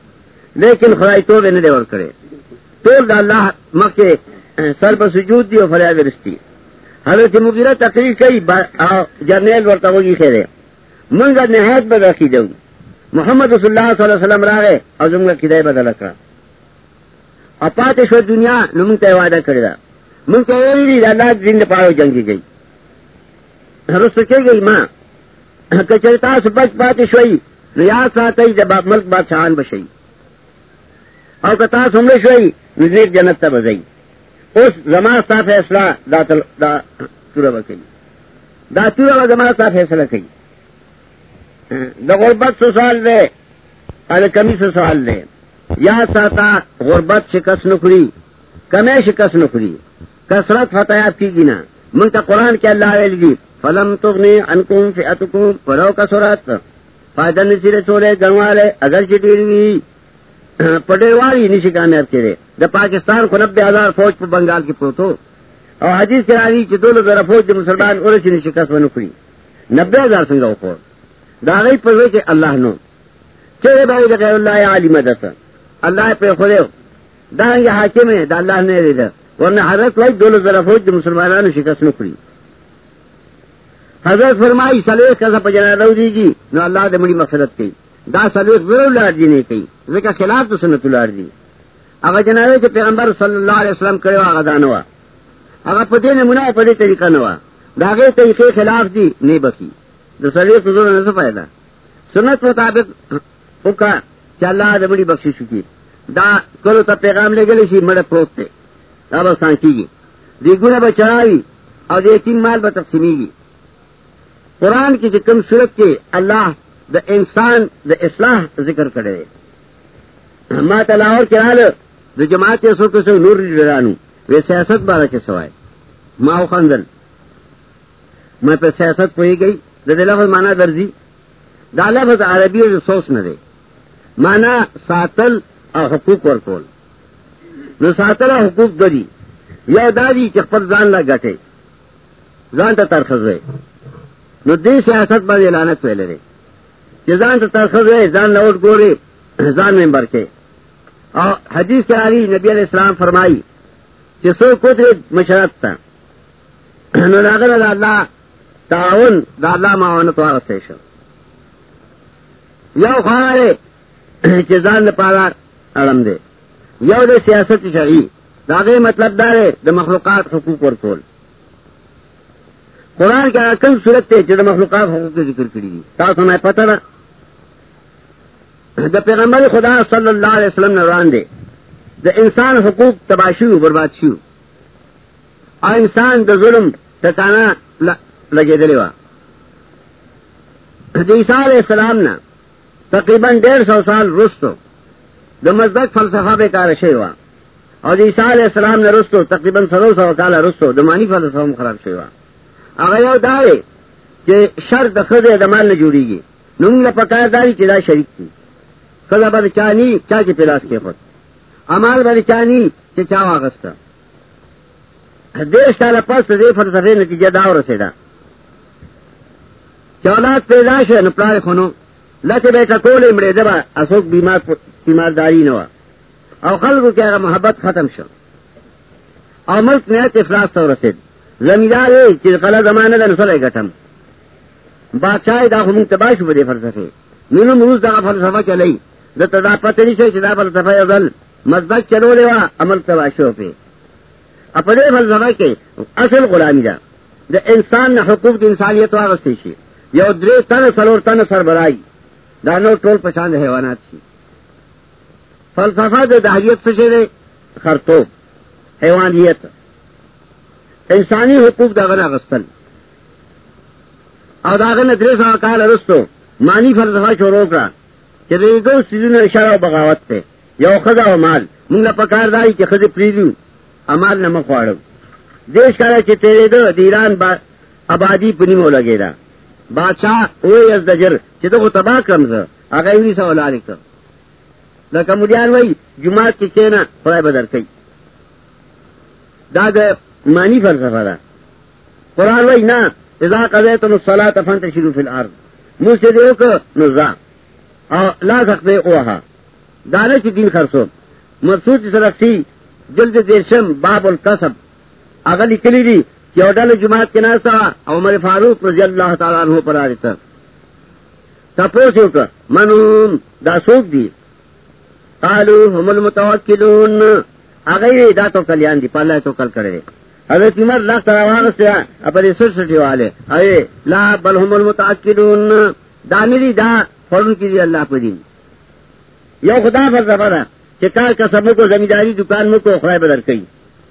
لیکن خدای تو نے دیور کرے تو اللہ مکے سر پر سجود دی اور فریاد رستی حضرت مغیرہ تقریر کئی جرنیل ورتوگی خیرے منگا نہایت بدرخی دوں محمد رسول اللہ صلی اللہ علیہ وسلم راغے اور زمگا کدائی بدل کرا اپاتے شو دنیا نمنگ تے وعدہ کرے دا منگ تے ایلی دی اللہ زندہ پاہو جنگی گئی رس سکے گئی ماں کچرتا سے بچ پاتے شوئی ریاض ساتھی جب ملک بادشاہان بشئی اور کتا سمرے شوئی نزیر جنت تا بزئی اس زمان سا فیصلہ دا دا تورا بکئی دا تورا زمان سا فیصلہ کئی دا غربت سو سوال دے اور کمی سے سوال دے یا ساتا غربت شکست نکری کمی شکست نکری کسرت فتحات کی گنا منگتا قرآن کے اللہ علیہ دی فلم تغنی عنکم فئتکم ولو کسرت فائدہ نصیرے چولے گنوالے اگر چٹیروی پٹیواری نشی کامیاب کرے دا پاکستان کو نبے ہزار فوج پر بنگال کی پروتو اور حدیث کے راوی چی دولو ذرا فوج دا مسلمان ارسی نشکست ونکری نبے ہزار سنگا وفور دا غیب پر ہوئے کہ اللہ نو چلے بھائی دا غیر اللہ عالی مدد اللہ پہ خودے ہو دا ہنگے حاکم ہے دا اللہ نے ریدہ ورنہ حضرت وقت دولو ذرا فوج دا مسلمانانو شکست نکری حضرت فرمائی سلویخ کسا پا جنادو دیجی نو اللہ دا مڑی مغفرت کی دا سلویخ ضرور لار دی نہیں کئی ذکر خلاف تو سنت لار دی اگر جنادو کہ پیغمبر صلی اللہ علیہ وسلم کرے وا آغا دانوا اگر پتے نمونہ پتے طریقہ نوا دا غیر طریقے خلاف دی نہیں بکی دا سلویخ ضرور نسو فائدہ سنت مطابق اکا چا اللہ دا بڑی بخشی شکی دا کرو تا پیغام لے گلے شی مڑا پروت تے دا بستان کی گی دی گنہ بچڑاوی اور دی تین مال بتقسیمی گی قرآن کی جکم صورت کے اللہ دا انسان دا اصلاح ذکر کرے ما تلاور کرال دا جماعت سو کسو نور لرانو وی سیاست بارا کے سوائے ماو خندل میں پہ سیاست پوئی گئی دا دا لفظ مانا درزی دا لفظ عربی و سوس ندے مانا ساتل اور حقوق ورکول نو ساتل اور حقوق دری یا دادی چخپر زان لا گٹے زان تا ترخص رہے نو دی سیاست با اعلانت ویلے رے کہ زان تا ترخص رہے زان لوٹ گورے زان ممبر کے اور حدیث کے علی نبی علیہ السلام فرمائی کہ سو قدر مشرط تا نو ناغن دا اللہ تعاون دا اللہ معاونت وارستے شو یو خوارے کہ زان پارا اڑم دے یو دے سیاست شرعی دا غیر مطلب دارے دا مخلوقات حقوق ورکول قرآن کا کم صورت تے جو دا مخلوقات حقوق کے ذکر کری دی تاس ہمیں پتہ نا دا پیغمبر خدا صلی اللہ علیہ وسلم نے روان دے دا انسان حقوق تباشیو برباد شیو اور انسان دا ظلم تکانا لگے دلیوا دا عیسیٰ علیہ السلام نا تقریباً ڈیڑھ سو سال رستو دا مزدک فلسفہ بے کارشے ہوا اور عیسیٰ علیہ السلام نے رستو تقریباً سرو سو کالا رستو دا مانی فلسفہ مخراب شے ہوا اگر یو دارے کہ شرط خد دمال نہ جوڑی گی نمگ پکار داری چدا شریک کی خدا بد چانی چا کے پلاس کے خود امال بد چانی کہ چا واغستا دیش سال پس دے فلسفے نتیجہ داو رسیدا چولاد پیداش ہے نپلار خونو لچ بیٹا کولے مڑے دبا اسوک بیمار بیمار داری نوا او خلقو کیا محبت ختم شو او ملک نیت افلاس تو رسید زمیدار ہے چیز قلع زمانہ دا نسلے گٹھم بادشاہ دا خمون تباشو بدے فلسفے نینو مروز دا فلسفہ چلی دا تدا پتنی سے چدا فلسفہ ازل مزدک چلو لے وا عمل تباشو پہ اپنے فلسفہ کے اصل غلامی دا دا انسان نا حقوق دا انسانیت واغستے شی یو درے تن سلور تن سربرائی دا نو ٹول پچاند حیوانات شی فلسفہ دا دہریت سے دے خرطوب حیوانیت انسانی حقوق دا غنا غستل او دا غنا درے سو کال رستو مانی فلسفہ شروع کرا کہ دے دو سیزون اشارہ و بغاوت تے یو خدا و مال منگا پکار دائی کہ خد پریدو امال نمک وارو دیش کارا چی تیرے دو دیران با آبادی پنی مو لگے دا بادشاہ اوی از دجر چی دو تباہ کرم سا آگا ایوی سا اولا لکتا لکا مدیان وی جماعت کی چینا خدای بدر کئی دا دا مانی فلسفہ دا قرآن وی نا اذا قضیتن الصلاة فانتشروا فی الارض موسیقی دیو که نزا او لا سختے اوہا دانے کی دین خرسو مرسوط سرخسی جلد دیشم باب القصب اگلی کلی دی کہ اوڈال جماعت کے ناسا عمر فاروق رضی اللہ تعالیٰ عنہ پر آرہی تر تپوسو کا منہم دا سوک دی قالو هم المتوکلون اگئی دا تو کلیان دی پاللہ تو کل کرے حضرت عمر لاکھ تراواغ سے اپنے سر سٹی والے اے لا بل هم المتوکلون دا میری دا فرن کی دی اللہ کو دین یو خدا فلسفہ دا کہ کار کسبوں کو زمینداری دکان میں کو خدای بدر کئی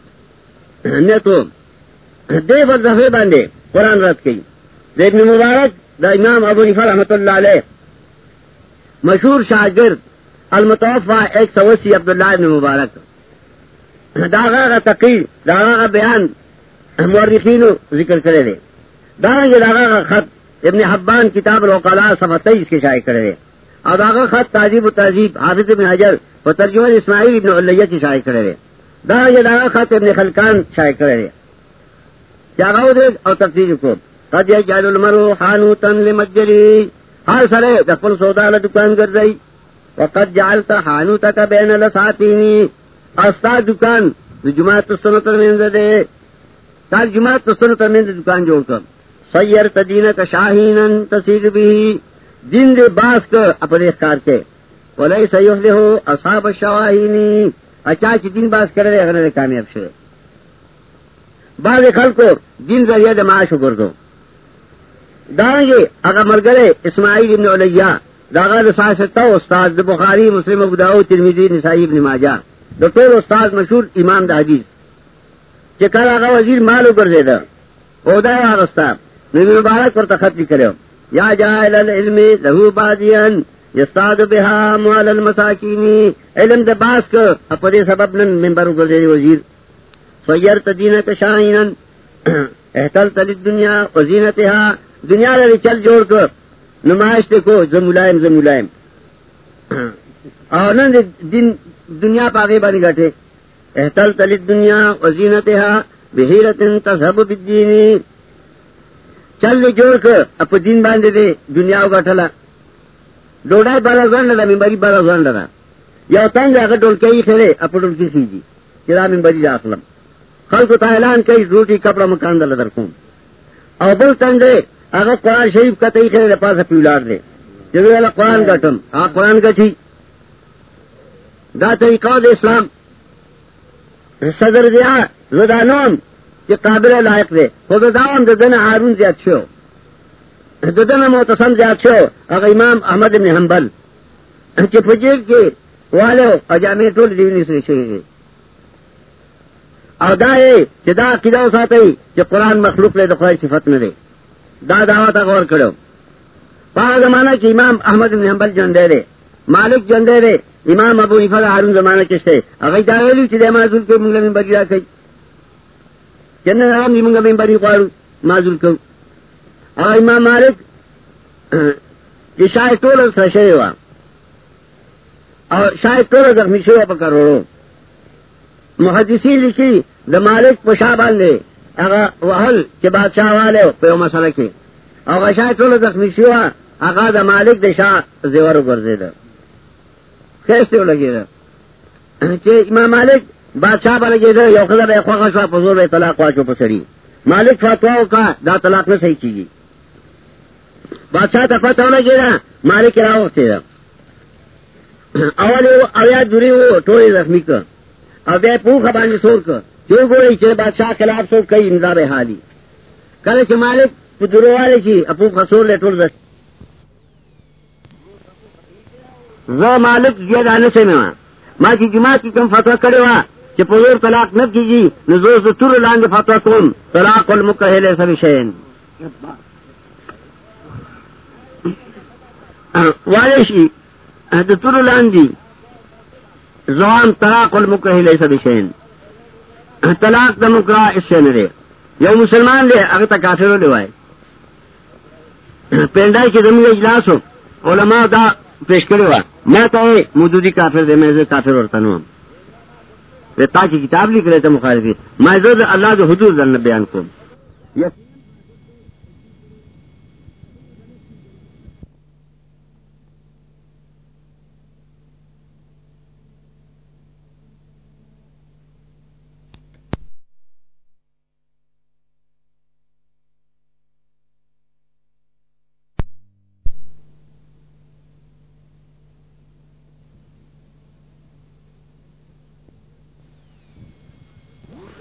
نے تو دے فلسفے باندھے قرآن رد کئی ابن مبارک دا امام ابو حنیفہ رحمۃ اللہ علیہ مشہور شاگرد المتوفا ایک سو اسی عبداللہ ابن مبارک داغا کا تقریر داغا کا بیان مورخین ذکر کرے دے داغا یہ داغا کا خط ابن حبان کتاب الوقلاء صفحہ تیئیس کے شائع کرے دے اور داغا خط تہذیب و تہذیب حافظ ابن حجر و ترجمہ اسماعیل ابن علیہ کی شائع کرے دے داغا یہ داغا خط ابن خلقان شائع کرے دے کیا گاؤ دے اور تفسیر کو قد یجعل المرء حانوتا لمتجری ہر سرے دفن سودا ل دکان کر رہی وقد جعلت حانوتك بين لساتين استاد دکان جمعہ تو سنت میں دے تار جمعہ تو سنت میں دکان جوڑ کر سیر تدین کا شاہینا تصیر بھی دین دے باس کر اپنے کار کے ولی سیحلہ اصحاب الشواہین اچھا چی دین باس کرے اگر کامیاب شے بعض خلق کو دین ذریعہ دے معاش کر دو دارنگے اگر مرگرے اسماعیل ابن علیہ داغا رسالتا استاد بخاری مسلم ابو داؤد ترمذی نسائی ابن ماجہ ڈاکٹر استاد مشہور امام دا حدیث چکر آگا وزیر مالو کر دے دا اودا آغستا نبی مبارک پر تخط بھی کرے یا جائل العلم لہو بادیان یستاد بہا موال المساکین علم دا باس کر اپنے سبب نن ممبرو کر دے وزیر سویر تدینک شاہینا احتلت للدنیا وزینتها دنیا لے چل جوڑ کر نمائش دیکھو زمولائم زمولائم اور نن دن دنیا پاگے بانی گٹے احتل تلت دنیا وزینتها بحیرت تذهب بالدین چل لے جوڑ کر اپ دین باندے دے دنیا گٹھلا ڈوڑائی بارا زنڈ دا ممبری بارا زنڈ دا یا تنگ اگر ڈول کئی خیرے اپ ڈول کی سیجی چرا ممبری داخلم خلق تا اعلان کئی روٹی کپڑا مکان دل درکون او بل تنگے اگر قرآن شریف کا تئی خیرے پاس پیولار دے جب والا قرآن گٹم آ قرآن گٹھی دا طریقہ دے اسلام صدر دیا زدانون کہ قابل لائق دے خود داون ددن ہارون زیاد چھو ددن معتصم زیاد چھو اگر امام احمد بن حنبل کہ فجیل کے والے ہو اجامع ٹول دیونی سے شہر اور دا ہے کہ دا قیدہ ساتھ کہ قرآن مخلوق لے دخواہ صفت نہ دے دا دعوت غور کرو پاہ زمانہ کی امام احمد بن حنبل جندے دے مالک جندے دے امام ابو حنیفہ ہارون زمانہ کشتے اگر داویلو چھ دے معذول کو منگا من بری راکئی جنہ نام دی منگا من بری خوارو معذول کو اگر امام مالک کہ شاید طول سرشے ہوا اور شاید طول زخمی شوا پا کروڑو محدثی لکھی دا مالک پشا باندے اگر وحل چھ بادشاہ والے ہو پیو مسئلہ کی اگر شاید طول زخمی شوا اگر دا مالک دا شاہ زیورو گرزے دا کیسے ہو لگے دا کہ امام مالک بادشاہ با لگے دا یو خدا بے خواہ شوا پزور بے طلاق واچو پسری مالک فتواو کا دا طلاق نہ صحیح چیزی بادشاہ تا فتواو لگے دا مالک راو اختے دا اولی اویاد دوری ہو ٹولی زخمی کا او بے پوخ بانی سور کا جو گوئی چھے بادشاہ خلاف سو کئی امضا بے حالی کل چھے مالک درو والے چھی اپو خسور لے ٹول زخمی زو مالک زید آنے سے میں ماں کی جماعت کی کم فتوہ کرے ہوا کہ پزور طلاق نہ کیجی نزور سے تر لانگ فتوہ کون طلاق المکہل سبی شین والشی تر لانگ دی زوان طلاق المکہل سبی شین طلاق دا مکرہ اس سے نرے یو مسلمان لے اگر تا کافروں لے وائے پینڈائی کی زمین اجلاس ہو علماء دا پیش کرے ہوا میں تو مودودی کافر دے میں کافر اور تنوم تاکہ کتاب لکھ رہے تھے مخالفی میں اللہ جو حدود ذن بیان کو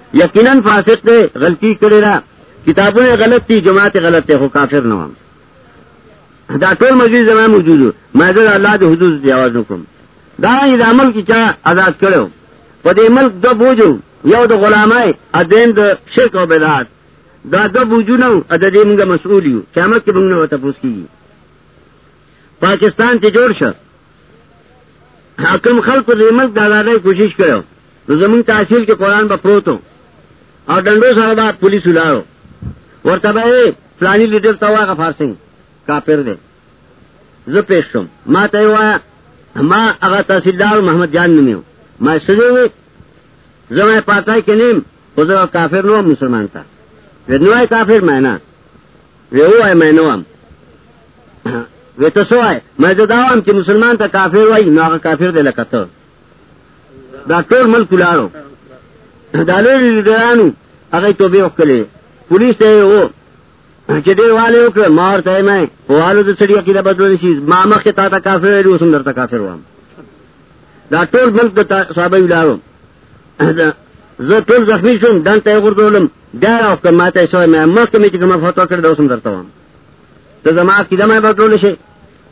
یقیناً فاسق دے غلطی کرے رہا کتابوں نے غلط تھی جماعت غلط ہے ہو کافر نہ دا ټول مجلس زمان موجود میں در اللہ دے حدود دی آواز نکم دا یہ عمل کی چاہ آزاد کرو پا دے ملک دو بوجو یو دا غلامائی ادین دا شرک و بدعات دا دو بوجو نو ادا دے منگا مسئولیو قیامت کے بنگنا و تپوس کی پاکستان تے جوڑ شا حکم خلق دے ملک دا دا کوشش کرو زمین تحصیل کے قرآن با پروتو اور ڈنڈو صاحبہ پولیس الاڑو ورطبہ فلانی لیڈر توا غفار سنگھ کافر دے زو پیشتم ما تیوایا ما اغا تحصیلدار محمد جان نمیو ما سجو ہوئی زمان پاتائی کے نیم خودر کافر نو مسلمان تا وی نوائی کافر میں نا وی او آئی میں نوام وی تسو آئی میں جو داوام چی مسلمان تا کافر وائی نو آغا کافر دے لکتو دا ټول ملک لارو دا لوی لیډرانو هغه توبه وکړي پولیس ته و چې ډېر والے وکړه مار ته مې والو د سړي عقیده بدلول شي ما مخه تا تا کافر ویلو سم درته کافر وام دا ټول ملک د صحابه لارو زه ټول زخمی شوم دانته ورغولم دا او کماته شوی مې مخه مې چې کومه فتوا کړې دا سم درته وام ته زما عقیده مې بدلول شي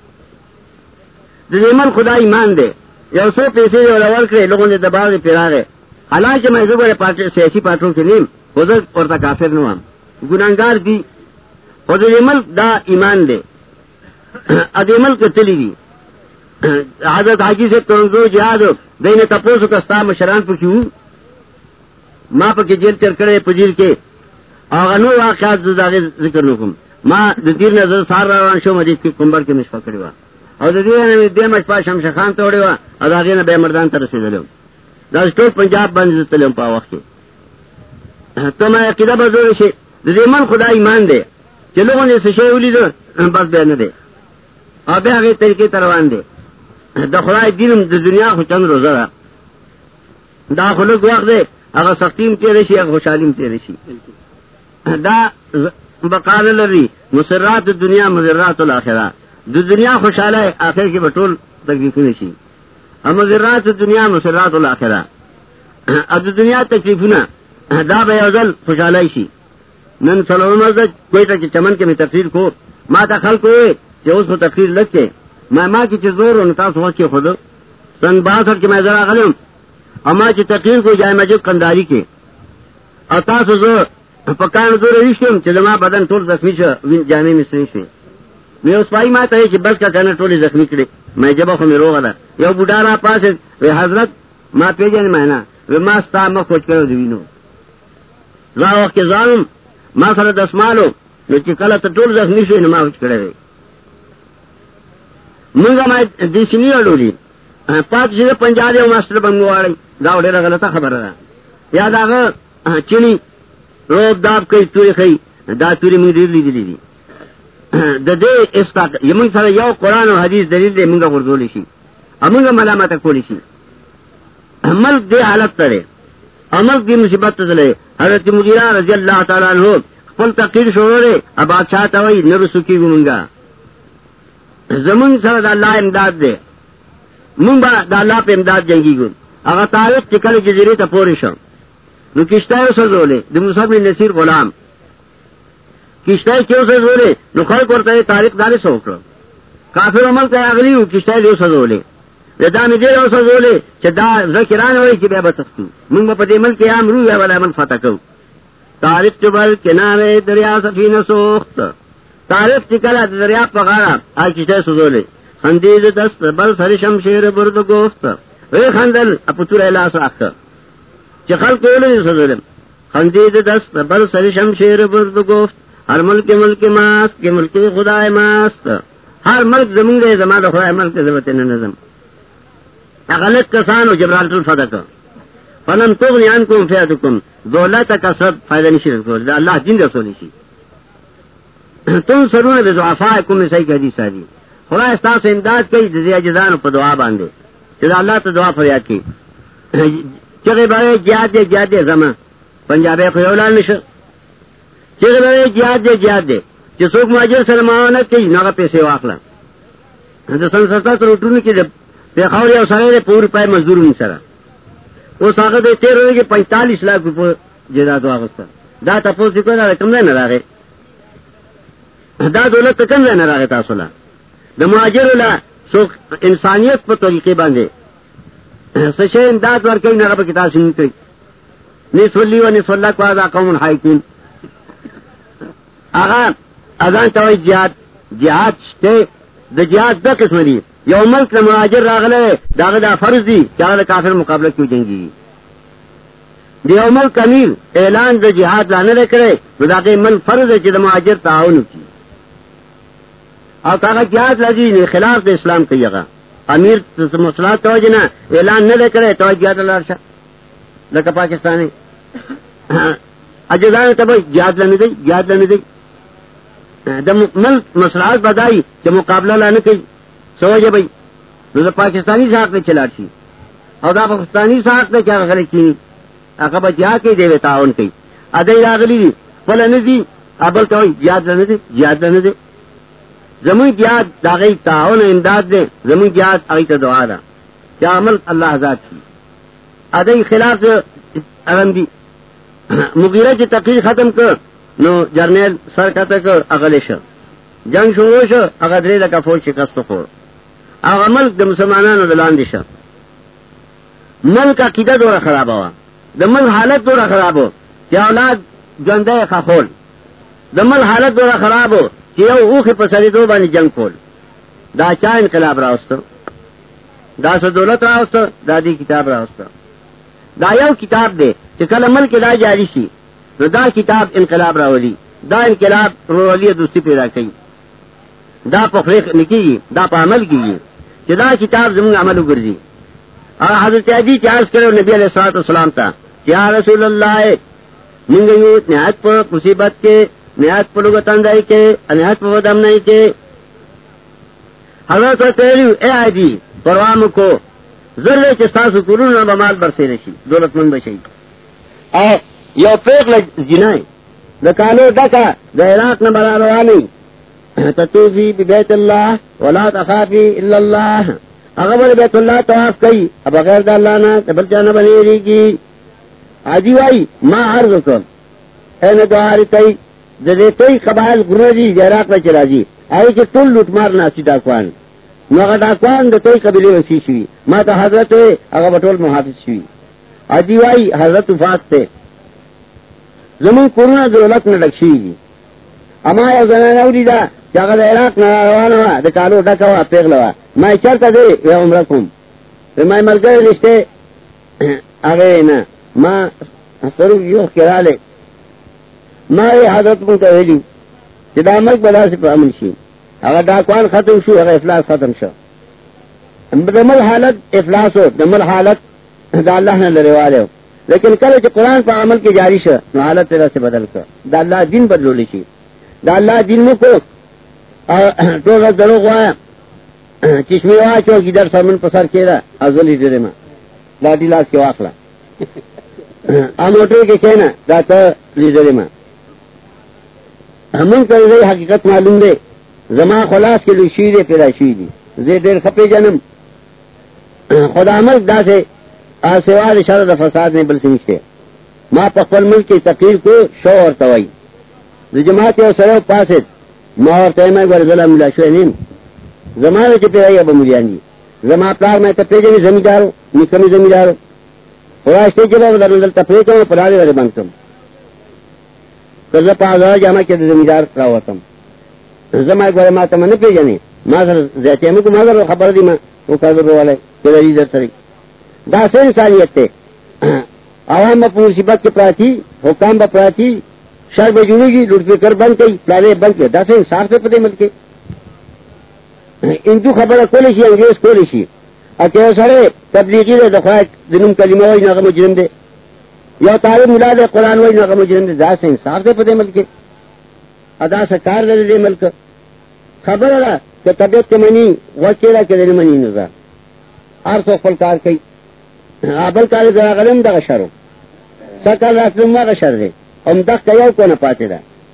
د ایمان خدای ایمان دی یو سو پیسے ورور کرے لوگوں نے دباؤ سے پھرا گئے حالانکہ میں زبر پارٹی سیاسی پارٹیوں کے نیم حضر اور تا کافر نوام گناہگار دی حضر ملک دا ایمان دے ادے ملک چلی دی حضرت حاجی سے تنظور جہاد دین تپوس کستا مشران پوچھوں ماں پا کے جیل چر کرے پجیر کے آغنو واقعات ذکر نکم ماں دیر نظر سار روان شو مجید کی کمبر کے مشفا کرے وا اور دے مشپا شمش خان توڑے وا اداغے نہ بے مردان تر سے دلو دس ٹول پنجاب بند تلم پا وقت تو میں عقیدہ بدل سے من خدا ایمان دے کہ لوگوں نے سشے ولی دو بس بے نہ دے اور بے آگے طریقے تروان دے دا خدای دین دا دنیا خو چند روزہ دا دا خلق وقت دے اگر سختیم تیرے شی اگر خوشحالیم تیرے شی دا بقال لری مسرات دنیا مضرات الاخرہ دو دنیا خوشحالہ ہے آخر کی بطول تکلیف نشی اما مضرات دنیا مسرات الاخرہ اب دو دنیا تکلیف نہ دا بے ازل خوشحالہ شی نن صلو مزد کوئی تا کی چمن کے میں تفسیر کو ما تا خلق ہوئے کہ اس کو تفسیر لگ کے میں ماں کی چیز اور نتاس وقت کے خود سن باسٹھ کے میں ذرا غلم اما کی تقریر کو جائے مجد قنداری کے اور تاس زور پکان زور رشتم چلما بدن ٹول زخمی سے جانے میں سریش میں میں اس پائی ماں ہے کہ بس کا کہنا ٹولی زخمی کرے میں جب اخو میں روغا دا یو بڑارا پاس ہے وی حضرت ماں پی جانے مہنا وی ماں ستا ماں کھوچ کرو دوینو را وقت کے ظالم ماں سر دس مالو نو چی کلا تا ٹول زخمی سے نماں کھوچ کرے وی منگا ماں دیسنی اڑو لی پاک چیزے پنجابی و ماسٹر بنگو آڑی داو ڈیرہ غلطا خبر رہا یاد آگا چینی روب داب کئی توری خی دا توری منگ دیر لی دی دی دا دے اس طاق یہ منگ سر یو قرآن و حدیث دلیل دے منگا غردولی شی امنگا ملامت کولی شی ملک دے حالت ترے ملک دی مصیبت تلے حضرت مغیرہ رضی اللہ تعالیٰ عنہ خپل تقریر شروع رے اب بادشاہ تاوی نرسو کی گو منگا زمن سر دا اللہ امداد دے من با دا اللہ پہ امداد جنگی گو اگر تاریخ چکل جزیرے تا پورشا نو کشتای سزولے دی مصحف نصیر غلام کشتای کیوں سزولے نو خلق ورطا تاریخ دارے سوکر کافر عمل کا اغلی ہو کشتای لیو سزولے ردامی دے لیو سزولے چا دا ذکران ہوئی چی بے بتختو من با پدی ملک عام روی اولا عمل فتح کو تاریخ چبال کنارے دریا سفین سوخت تاریخ چکل دریا پغارا آئی کشتای سزولے خندید دست بل سر شمشیر برد گفت وی خندل اپتور احلاس آخر چی خلق اولی سزولم خندید دست بل سر شمشیر برد گفت ہر ملک ملک ماست کے ملک خدای ماست ہر ملک زمین دے زمان دا خدای ملک زبط نظم اغلق کسانو جبرالت الفدق فلن تغنی عنکم فیدکم دولت کسرت فائدہ نشی رکھو دا اللہ جن رسولی سی تم سرون بزعفائکم میں صحیح کہ حدیث آدھی خدا استاس امداد کئی دزی اجزانو پا دعا باندے چیزا اللہ تا دعا فریاد کی چگے بارے جہاد دے جہاد دے زمان پنجابے خیولان نشر چیزا بارے جہاد دے جہاد دے چی سوک ماجر سلمانت کی ناغا پیسے واقلا دا سنسستا سر اٹھونی کی پیخوری او سرے دے پور پائے مزدور ان سرا وہ ساقت دے تیر ہوئے کہ پینتالیس لاکھ روپے جیداد واغستا دا تپوس دی کوئی دا کم دے نراغے دا دولت کم دے نراغے تاسولا دا مہاجر اللہ سو انسانیت پر طریقے باندے سشے امداد ورکی نغب کتاب سنی کئی نصف اللہ و نصف اللہ کو دا قوم حائتین آغا ازان تاوی جہاد جہاد شتے دا جہاد دا قسم دی یو ملک دا مہاجر راغلے دا دا فرض دی کیا دا کافر مقابلہ کیوں جنگی دی یو ملک امیر اعلان دا جہاد لانے لے کرے دا دا ملک فرض ہے چی دا مہاجر تعاون کی اور کاغا جہاد لازی نے خلاف دا اسلام کئی اگا امیر مسلات توجنا اعلان نہ لے کرے تو جہاد اللہ عرشا لکا پاکستانی اجزان تب جہاد لانے دی جہاد لانے دی دا ملک مسلات بدائی کہ مقابلہ لانے کئی سوجہ بھئی دا پاکستانی ساکھ نے چلا چی اور دا پاکستانی ساکھ نے کیا غلط چینی اقبا جہاد کئی دے تعاون کئی ادائی راغلی دی فلا ندی ابل کوئی جہاد لانے دی جہاد لانے دی زمین جہاد داغی تعاون امداد دے زمین جہاد اگیت دعا دا کیا عمل اللہ ذات کی ادائی خلاف ارم دی مغیرہ کی تقریر ختم کر نو جرنیل سر کتا کر اغلش جنگ شروع شو اغدری لکا فوج شکست خور اغا ملک دا مسلمانان دلان دیشا ملک عقیدہ دورا خراب ہوا دا ملک حالت دورا خراب ہو کیا اولاد جندے خخول دا ملک حالت دورا خراب ہو کہ یو اوخی پسری دو بانی جنگ کول دا چا انقلاب راوستو دا سو دولت راوستو دا دی کتاب راوستو دا یو کتاب دے کہ کل ملک دا جاری سی نو دا کتاب انقلاب راولی دا انقلاب رولی دوستی پیدا کئی دا پخریق نکی گی دا پا عمل کی گی کہ دا کتاب زمین عملو گرزی اور حضرت عدی چارس کرو نبی علیہ السلام تا یا رسول اللہ منگیو نہایت پر مصیبت کے نہایت پر لغت اندائی کے نہایت پر ودم نہیں کے حضرت تیریو اے عدی پروام کو ذرے چستاسو کرون و بمال برسے رشی دولت من بشی اے یو پیق لگ جنائی دکانو ڈکا دا عراق نبرا روانی تطوفی بی بیت اللہ ولا تخافی الا اللہ اغبر بیت اللہ تواف کئی اب غیر دا اللہ نا تبر جانا بنیری کی عدی وائی ما عرض کر اے ندواری کئی دے توی قبائل گروزی عراق میں چلا جی آئی کہ تل لوٹ مارنا سی ڈاکوان نو اگر ڈاکوان دے توی قبیلے وسی شوی ما تا حضرت ہوئے اگر بطول محافظ شوی عدی وائی حضرت وفات تے زمین کورونا دولت نہ لکشوی جی اما یا زنان اولی دا کہ اگر عراق نہ روانوا دے کالو ڈاکا ہوا پیغ لوا میں چرتا دے یا عمرکم میں ملکر رشتے اگر نا ما سرو یوخ کرا لے ما یہ حضرت منتا ویلی کہ دا ملک بدا سے پر امن شی اگر ڈاکوان ختم شو اگر افلاس ختم شو دمل حالت افلاس ہو دمل حالت دا اللہ نے لروالے ہو لیکن کل جو قرآن پر عمل کی جاری شو نو حالت تیرا سے بدل کر دا اللہ دین بدلو لیشی دا اللہ دین مو کو تو غز دروغ وایا چشمی وایا چو کی در سرمن پسر کیرا ازولی دیرے ما لاٹی لاس کے واقلا آموٹر کے کہنا دا تا لیدرے ما ہمیں کر رہی حقیقت معلوم دے زمان خلاص کے لئے شوی دے پیدا شوی دی زی دیر خپے جنم خدا ملک دا سے آسواد شرد فساد نے بل سنشتے ما پخفل ملک کی تقریر کو شو اور توائی دی جماعت اور سرو پاسد ما اور تیمہ گوار ظلم ملا شوی نیم زمان چی پیرائی ابا ملیان جی زمان پلاغ میں تپے جنی زمیدارو نکمی زمیدارو خداشتے جبا در نزل تپے کم پلارے والے بند کم کذا پازار جامع کے زمیدار راوتم زمان گوار ما تمہ نپے جنی ما سر زیتے ہمیں کو ما سر خبر دی ما وہ کذر والے کذری در سری دا سے انسانیت تے عوام با مصیبت کے پراتی حکام با پراتی شر بجوڑی گی لوٹ پہ کر بند کئی پلانے بند کے دا سے انصاف سے پتے ملکے انتو خبر کولی شی انگریز کولی شی اکیو سرے تبلیغی دے دخواہ دنم کلمہ وی ناغ مجرم دے یا تعلیم ملا دے قرآن وی ناغ مجرم دے دا سے انصاف سے پتے ملکے ادا سکار دے دے ملک خبر ہے کہ طبیعت کے منی وچیرہ کے دے منی نظر آرسو خلکار کئی آبل کاری ذرا غلم دا غشرو سکر راسلم وا غشر دے ام دق کیاو کو نپاتے دا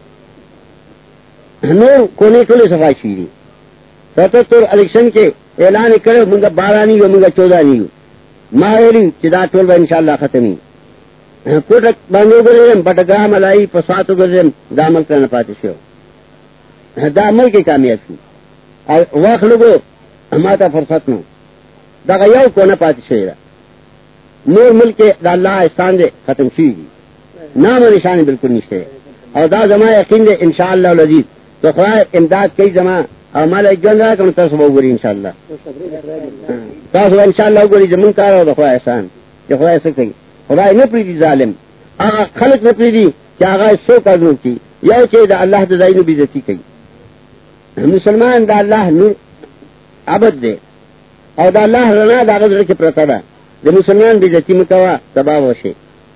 نور کونے کلے صفائی شوی دی ستتر الیکشن کے اعلان کرو منگا بارہ نہیں ہو منگا چودہ نہیں ہو ماہری چدا ٹول با انشاءاللہ ختمی کوٹک باندھو گرم بٹگرام ملائی پساتو گرم دامل کرنا پاتے شو دامل کی کامیاب کی وقت لوگو ہماتا فرصت نو دا یو کو نہ پاتے شیرا نور ملک دا اللہ احسان دے ختم شوئی نام و نشان بالکل نشتے اور دا زمان یقین دے انشاءاللہ العزیز تو خدا امداد کئی زمان اور مالا اجوان رہا کہ متصف ہو گری انشاءاللہ تاسو انشاءاللہ ہو گری زمان کارا ہو دا خدا احسان کہ خدا ایسا کئی خدا نپری دی ظالم آغا خلق نپری دی کہ آغا سو کرنو کی یو چے دا اللہ دا دائنو بیزتی کئی مسلمان دا اللہ نور عبد دے اور دا اللہ رنا دا غزر کے پرتا دا دا مسلمان بیزتی مکوا تباہ وشے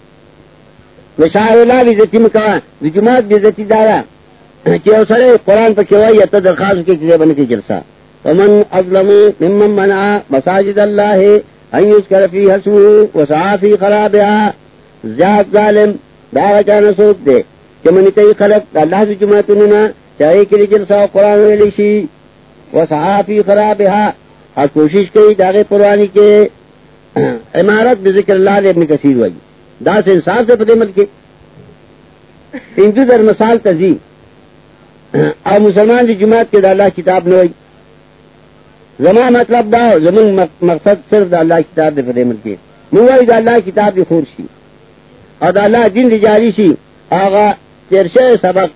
مشاعر اللہ بیزتی مکوا دا جماعت بیزتی دارا کہ او سرے قرآن پا کیوائی اتا درخواست کے کسی بن کے جلسہ ومن اظلم ممن منع مساجد اللہ ان یذکر فیہا اسمہ وسعی فی خرابہا زیاد ظالم دارا چانا سوک دے کہ منی کئی خلق اللہ سے جماعتننا چاہے کے لیے جلسہ قرآن ویلی شی وسعی فی خرابہا اور کوشش کئی داغے پروانی کے عمارت بذکر اللہ علیہ ابن کثیر ہوئی دا سے انصاف سے پتے مل کے ہندو در مثال تزی اور مسلمان دی جماعت کے دا اللہ کتاب نوئی زمان مطلب دا زمان مقصد صرف دا اللہ کتاب دے پتے مل کے نوائی دا اللہ کتاب دی خور شی اور دا اللہ دین دی جاری شی آغا تیرشے سبق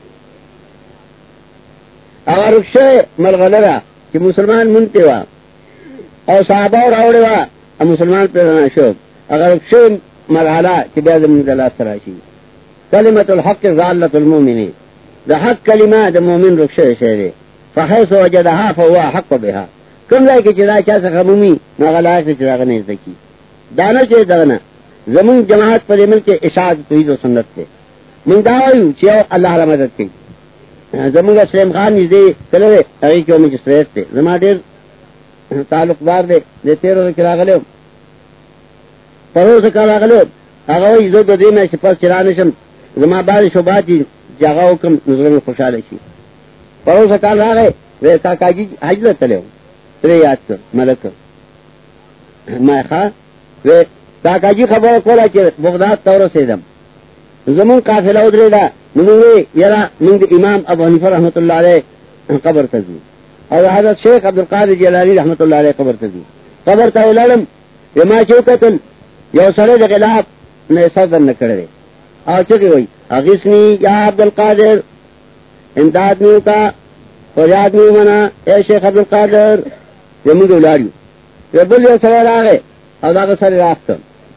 آغا رکشے ملغلرہ کہ مسلمان منتے وا اور صحابہ اور آوڑے وا اور مسلمان پیرانا شوق اگر رکشے مرحلہ کہ بیاد من دلال سراشی کلمت الحق ظالت المومنی دا حق کلمہ دا مومن رکشے شہرے فحیث وجدہا فہوا حق بہا کم لائے کہ چدا چاہ سکا مومی ناغلائے سے چدا غنیز دکی دانا چاہے دغنا زمین جماعت پر عمل کے اشاعت توحید و سنت تے من دعویو چیو اللہ را مدد کی زمین کا سلیم خان نزدے کلوے اگئی کیوں میں جس ریت تے زمان دیر تعلق دار دے دے تیرو رکی راغلے پرو سکا راغلے اگوی زد و دے میں سپاس چرانشم زمان بارش و باتی جاگاو کم نظرم خوشحال شی پرو سکا راغلے وے کاکا جی حجلت تلے ہو ترے یاد کر ملک میں خواہ وے کاکا جی خبر کولا چی بغداد تورو سیدم زمان قافلہ ادرے دا نموے یرا من امام ابو حنیفہ رحمت اللہ علیہ قبر تزی اور حضرت شیخ عبدالقادر جیلانی رحمت اللہ علیہ قبر تزی قبر تا علم یما چوکتن یو سرے دا خلاف نے صدر نکڑے اور چکے ہوئی اغیسنی یا عبدالقادر امداد نیو کا فریاد نیو منا اے شیخ عبدالقادر یمون دو لاریو یہ بل یو سرے راگے اور دا سرے راکتن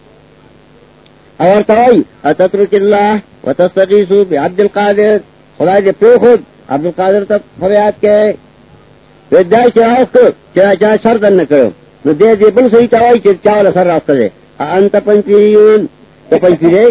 اور توائی اتترک اللہ و تستغیثو بی عبدالقادر خدا جے پو خود عبدالقادر تک فریاد کے ودائی چراؤ کر چرا چرا سر دن نکرو نو دے دے بل صحیح توائی چر چاولا سر راستہ دے انتا پنچیریون تو پنچیرے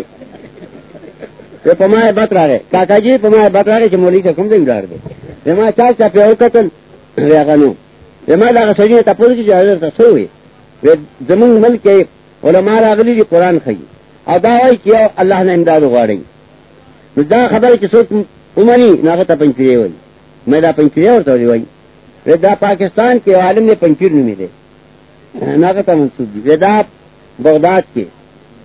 تو پمائے بات را گئے کاکا جی پمائے بات را گئے چھ مولی سے کم دے اڈار دے وما چار چا پہ اوکتن ویغنو وما لاغا سجنی تا پوز کی جہازر تا سوئے زمون ملک علماء راغلی دی قرآن خی اور دعوی کیا اللہ نے امداد غاڑی دا خبر کہ سوچ امانی ناغتا پنچیرے ہوئی میں دا پنچیرے ہوتا ہوئی دا پاکستان کے عالم نے پنچیر نہیں ملے ناغتا منصوب دی دا بغداد کے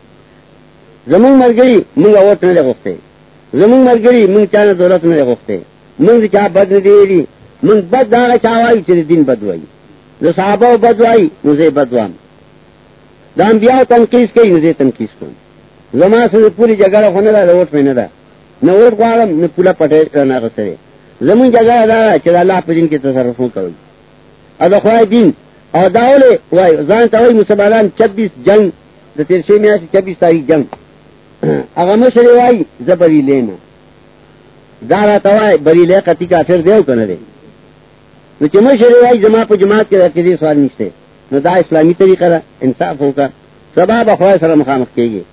زمون مرگری منگا ووٹ نہ لگوکتے زمون مرگری منگ چانا دولت نہ لگوکتے منگ چاہ بد نہ دیری منگ بد داغا چاوائی چلی دین بدوائی جو صحابہ بدوائی مجھے بدوام دا انبیاء تنقیس کئی نزے تنقیس کن زمان سے پوری جگہ را خونے دا ووٹ میں ندا نہ ووٹ قوارم نہ پولا پٹے کرنا غصرے زمین جگہ دا چلا اللہ پر جن کے تصرفوں کوئی ادا خواہ دین اور داولے وائی زان تاوئی مسلمان چبیس جنگ دا تیرشے میں آسی چبیس تاریخ جنگ اگا مشرے وائی زبری لینا دارا توائی بری لے قطی کا پھر دیو کنرے نو چی مشرے وائی زمان پا جماعت کے رکھے دے سوال نشتے نو دا اسلامی طریقہ دا انصاف ہوگا سبا بخواہ سر مخامخ کے گئے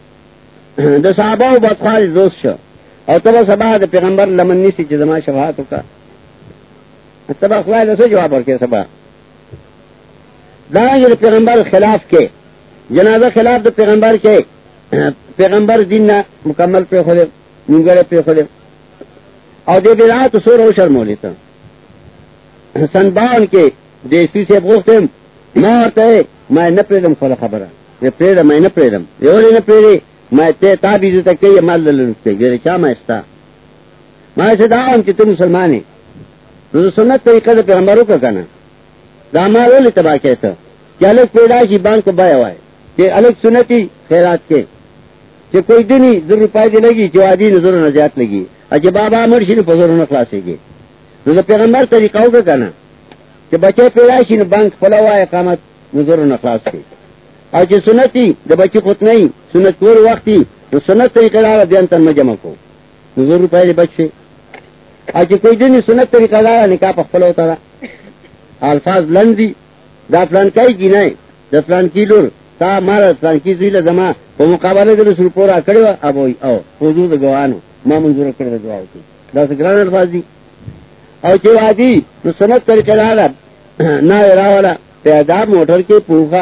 دا صحابہ و بدخواہ دوست شو اور تبا سبا دا پیغمبر لمن نیسی چی زمان شفاعت ہوگا تبا خواہ لسو جواب ورکے سبا دارنگی دا پیغمبر خلاف کے جنازہ خلاف دا پیغمبر کے پیغمبر دین نا مکمل پہ خودے ننگڑے پہ خودے اور دے بیرات سور او شرمو لیتا سن باون کے دیسی سے بغفتم ما ورطا ہے میں نپریدم خلا خبرہ میں پریدم میں نپریدم یہ اولی نپریدے میں تے تاب عزت کہ یہ مال للتے گرے چا میں استا میں سے دعوام کہ تم مسلمان ہے تو سنت طریقہ دا پیغمبروں کا کنا دا ہمارا لئے تباہ کہتا کہ الگ پیداشی بانک کو بایا ہوا ہے کہ الگ سنتی خیرات کے کہ کوئی دنی ضرور روپائے دے لگی جو آدھی نظر و نجات لگی اور جب بابا مرشی نے فضر و نخلاصے گے تو پیغمبر طریقہ کا کنا کہ بچے پیدائشی نے بانک پھلا ہوا ہے اقامت نظر و نخلاص کے اور جو سنتی جب بچی خود نہیں سنت پور وقتی تو سنت طریقہ دارا بیان تن میں جمع کو نظر روپائے دے بچے اور جو کوئی دنی سنت طریقہ دارا نکاح پا پھلا ہوتا رہا الفاظ لندی دا فلان کئی کی نئے دا فلان کی لور تا مارا فلان کی زویل زمان وہ مقابلے دے رسول پورا کرے ہوا اب ہوئی او حضور دا گوانو ما منظور کرے دا دعا ہوتی دا سگران الفاظ دی اور جو آدھی تو سنت طریقہ دارا نا اراوالا پیاداب موٹر کے پوخا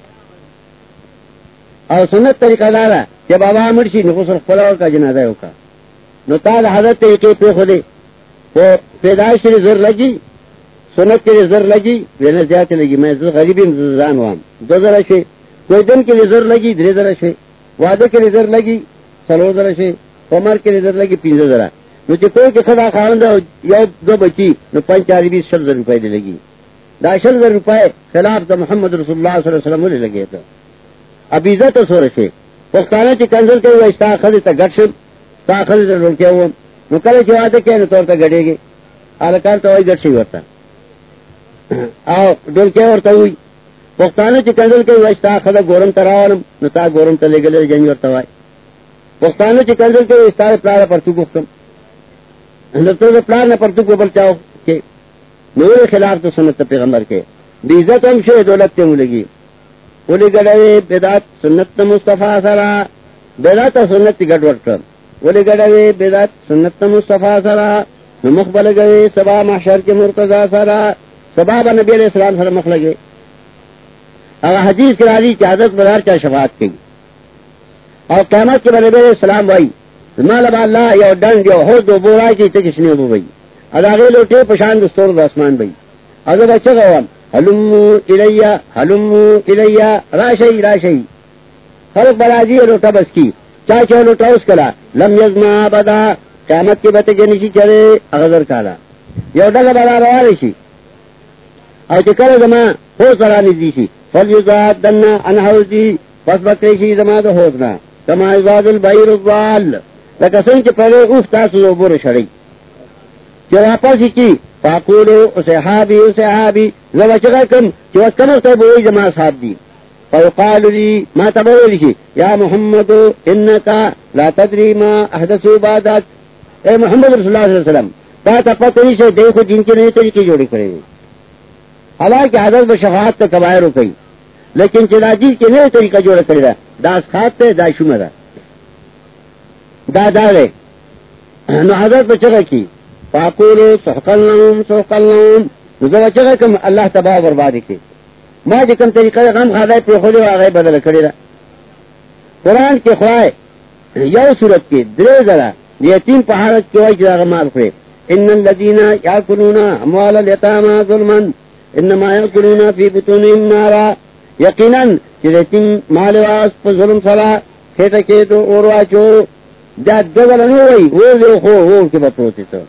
اور سنت طریقہ دارا جب بابا مرشی نخصر خلاور کا جنازہ ہوکا نو تال حضرت طریقے پہ خودے وہ پیدائش سے زر لگی سنت کے لیے زر لگی وینا زیادہ لگی میں غریبی مزدان وام دو ذرا شے کوئی دن کے لیے زر لگی درے ذرا شے وعدے کے لیے زر لگی سلو ذرا شے عمر کے لیے زر لگی پینزو ذرا نو چی کوئی کے خدا خواندہ یا دو بچی نو پنچ چاری بیس شل ذر روپے دے لگی دا شل ذر روپے خلاف دا محمد رسول اللہ صلی اللہ علیہ وسلم لے لگے تھا اب عزت سور شے پختانہ چی کنزل کے ہوئے استا خد تا گٹ شد تا خد تا لڑکے ہوا نو کلے چی وعدے کیا نو طور تا گڑے گے آلکان تا وہی گٹ شی ورتا آو ڈول کیا ورتا ہوئی پختانہ چی کنزل کے ہوئے استا خد گورم تا راولم نو تا گورم تا لے گلے جنج ورتا وائی پختانہ چی کنزل کے ہوئے استا پلار پرتو گفتم نو تو پلار نا پرتو کو بلچاو کہ نور خلاف تو سنت پیغمبر کے بیزت ہم شے دولت تے ملگی ولی گڑوے بیدات سنت مصطفیٰ سرا بیدات سنت گڑ وقت ولی گڑوے بیدات سنت مصطفیٰ سرا مقبل گئے سبا محشر کے مرتضی سرا سبا با نبی علیہ السلام سر مخ لگے اگر حدیث کرا دی کہ حضرت بدار چاہ شفاعت کی اور قیامت کے نبی علیہ السلام بھائی مالبا اللہ یا ڈنڈ یا ہو دو بورائی کی تکش نہیں ہو بھائی اداغے لوٹے پشان دستور داسمان بھائی اگر بچہ گوام حلمو الیہ حلمو الیہ راشئی راشئی خلق برازی لوٹا بس کی چاچو لوٹا اس کلا لم یزما بدا قیامت کے بتے جنشی چلے اغذر کالا یو ڈگا بدا روارشی او چکر زمان ہو سرانی دیشی فلیوزاد دننا انحوزی پس بکریشی زمان دو ہوتنا کما ازاد البعیر الضال لکہ سن چی پہلے اوف تاسو دو بور شڑی چی واپسی کی فاقولو صحابی صحابی زبا چگا کم چی وقت کم اختر بوئی زمان صحاب دی فوقالو لی ما تبوئی لشی یا محمدو انکا لا تدری ما احدثو بادات اے محمد رسول اللہ صلی اللہ علیہ وسلم تا تا پتنی سے دیکھو جن کے نئے طریقے جوڑے کرے حالانکہ حضرت بشفاعت تا کبائر ہو کئی لیکن چلا جیز کے نئے طریقہ جوڑے کرے دا داس خات تے دا شمہ دا دا دا دے نو حضرت بچگا کی فاقولو سحقل نوم سحقل نوم نو بچگا کم اللہ تباہ بربادی کے ما جکم طریقہ غم خادای پر خودی واغای بدل کرے دا قرآن کے خواہ یو صورت کے درے ذرا یتیم پہارت کے وائی جدا غمال کرے ان الذین یاکلون اموال الیتاما ظلما انما یاکلون فی بطونہم نارا یقیناً کہ یتیم مال واس پر ظلم سرا کھیتا کے تو اور واچو دا دگل نو وئی وہ لے خو وہ کے بپروتے تو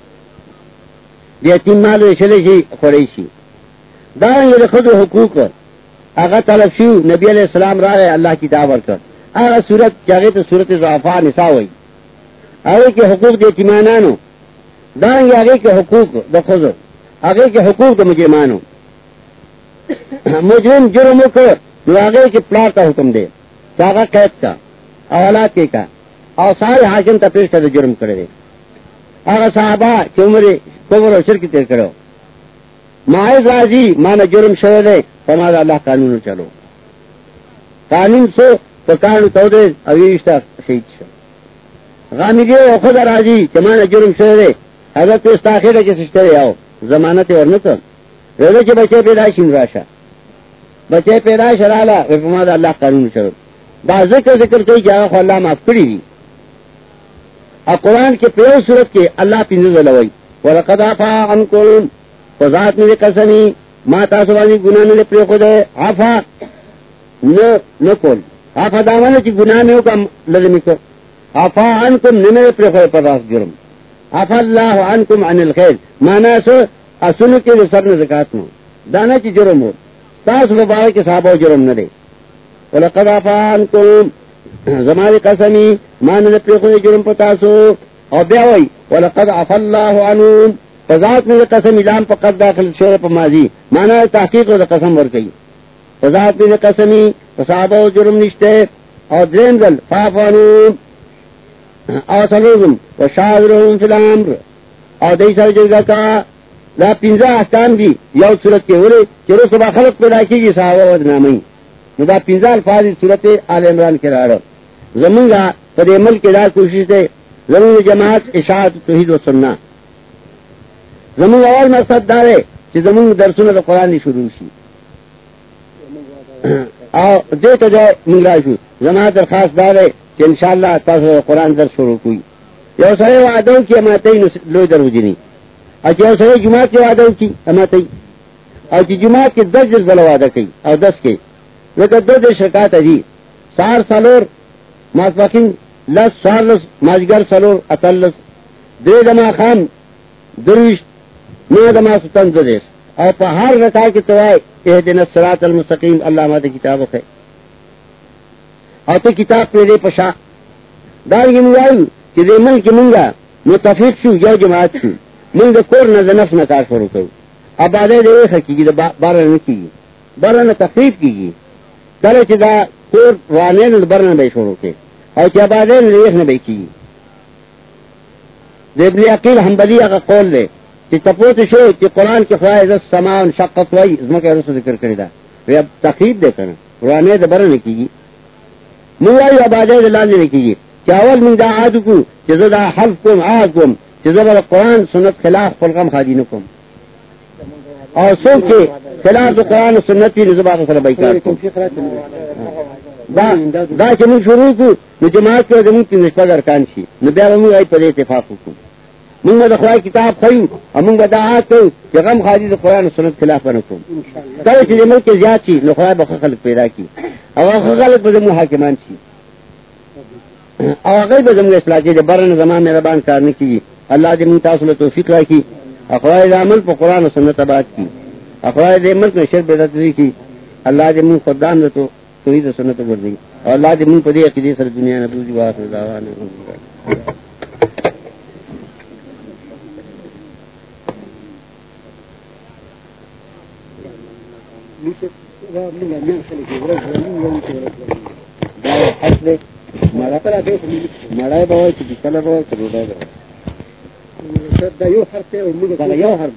یتیم مال شلے شی خوڑی شی دارنگی لخد حقوق اگر طلب شیو نبی علیہ السلام را گئے اللہ کی دعوت کر اگر صورت چاہے تو صورت ضعفاء نساء ہوئی آگے کے حقوق دے تیمانانو دارنگی آگے کے حقوق دا خضر آگے کے حقوق دا مجرمانو مجرم جرمو کر جو آگے کے پلاٹ کا حکم دے چاہا قید کا اولاد کے کا اور سارے حاکم تا پیش کا جرم کرے دے اگر صحابہ کہ عمر کبر و شرک تیر کرو معاذ راضی مانا جرم شوئے دے فرمادا اللہ قانون چلو قانون سو تو قانون تو دے اویشتا شہید شو غامدی و خود راضی چمانا جرم شوئے دے حضرت استاخیر کے سشترے آؤ زمانت ورنتا رضا چے بچے پیدائش امراشا بچے پیدائش رالا فرمادا اللہ قانون چلو دا ذکر ذکر کئی جاگا خو اللہ معاف کری دی اور قرآن کے پیو صورت کے اللہ پنزل لوئی وَلَقَدْ عَفَا عَنْكُمْ وَذَاتْ میرے قسمی ما تاسوانی گناہ میرے پری خود ہے عفا نہ کول آفا دامانا چی گناہ میں ہو کم لازمی کو آفا عنکم نمیر پر خواہ پتاس جرم آفا اللہ عنکم عن الخیر مانا سو اسنو کے سرن زکاة مو دانا چی جرم ہو تاس مبارک صحابہ جرم نہ دے ولقد آفا عنکم زمانی قسمی مانا پر خواہ جرم پتاسو اور بیاوئی ولقد آفا اللہ عنکم فضاعت میں قسم الام پا قد داخل شور پا ماضی مانا تحقیق و قسم ورکی فضاعت میں قسمی فصحابہ جرم نشتے اور درین دل فافانون اور سلوزم و شاورهم فی الامر اور دیسا جگہ کا لا پنزا احکام دی یو صورت کے ولے چرو صبح خلق پیدا کی گی صحابہ ودنامی دا پنزا الفاظ صورت آل عمران کے رارا زمانگا پد عمل کے دار کوشش دے زمانگ جماعت اشاعت توحید و سننا زمانگ اول مقصد دارے کہ زمانگ درسون دا قرآن دی شروع شی اور دے تو جو منگراشو زمان درخواست دارے کہ انشاءاللہ تاسو قرآن در شروع کوئی یو سرے وعدو کی اماتای لوی در وجنی اور یو سرے جماعت کی وعدو کی اماتای اور کی جماعت کی دس جز دل وعدہ کی اور دس کے لیکن دو دو شرکات ہے جی سار سالور ماسباقین لس سار لس مازگر سالور اتلس دے دما خام درویش نو دما ستن دو دیس اور پہاڑ رکھا کی توائے اہدنا الصراط المستقیم اللہ مادہ کتاب ہے اور تو کتاب پہ دے پشا دار کی منگائی کہ دے مل کی منگا متفق شو جو جماعت شو منگ کور نظر نفس نکار شروع کرو اب آدھے دے ایک حقیقی دا بارہ نکی گی بارہ نا تقریب کی گی دلے چی دا کور رانین دا بارہ نبی شروع کے اور چی اب آدھے دے ایک نبی کی گی دے ابن عقیل حنبلی اگا قول دے کہ تپوت شو کہ قرآن کے خواہ عزت سمان شقت وائی اس میں کہ رسو ذکر کردہ وی اب تقریب دے کرنا قرآن دا بارہ نکی گی منگائی اب آجائے دلال نے کی گی چاول من دا آدو کو چیزا دا حلف کم آد کم چیزا با قرآن سنت خلاف فلقم خادینو کم اور سو کے خلاف دا قرآن سنت پی نزبا صلی بیکار کم دا دا چمون شروع کو نو جماعت کے زمون کی نشپد ارکان شی نو بیا منگائی پر اتفاق کم منگا دا خواہ کتاب خیو اور منگا دا آد کو کہ غم خادی دا قرآن سنت خلاف بنکم کل چیزے ملک کے زیاد چی نو خواہ بخوا خلق پیدا کی اور غلط بزم حاکمان سی اور غیر بزم اصلاح کی برن زمان میں ربان کارنے کی اللہ دے منتاثل توفیق رکھی اقوائد عمل پر قرآن و سنت آباد کی اقوائد عمل میں شرک بیدت کی اللہ دے من خدام دے تو توحید و سنت کر دی اور اللہ دے من پدی عقیدی سر دنیا نبوزی وآخر دعوانا مڑائے بہت کلر بہت روڈا یو ہر یو ہر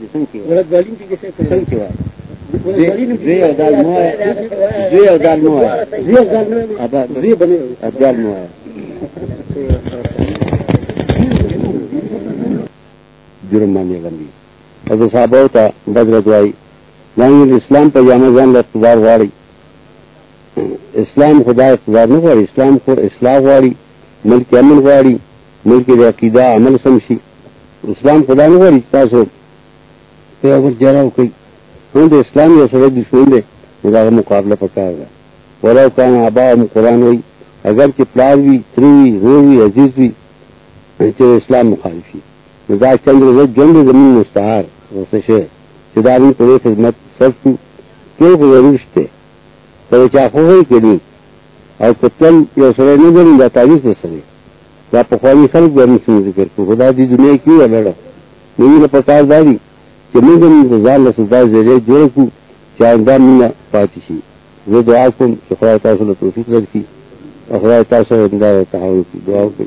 جرم مانے گندی اور صاحب ہوتا بد رجوائی یعنی اسلام پر جامع جان اقتدار واڑی اسلام خدا اقتدار نہ واڑی اسلام کو اصلاح واڑی ملک امن واڑی ملک عقیدہ عمل سمشی اسلام خدا نہ واڑی تاسو پیغمبر جراو کوي ہوں دے اسلام یا سره دشمن دے دا مقابلہ پکا گا ولو کان ابا قرآن وی اگر کہ پلار بھی تری روی عزیز بھی تو اسلام مخالفی دا چندر زد جنگ زمین مستعار وسشے چداری پر خدمت سب کو کیوں ضرور تھے تو چاہو کے لیے اور قتل یا سرے نہیں بنی یا تاریخ سے سرے یا پخوانی خلق گرمی سے ذکر کو خدا دی دنیا کیوں ہے لڑا نہیں نہ پکار داری کہ میں دن انتظار لسلطار زیرے جوڑ کو چاہدار منا پاتشی وہ دعا کو خدا تاثر توفیق رکھی اور خدا تاثر اندار و تحاور کی دعا کو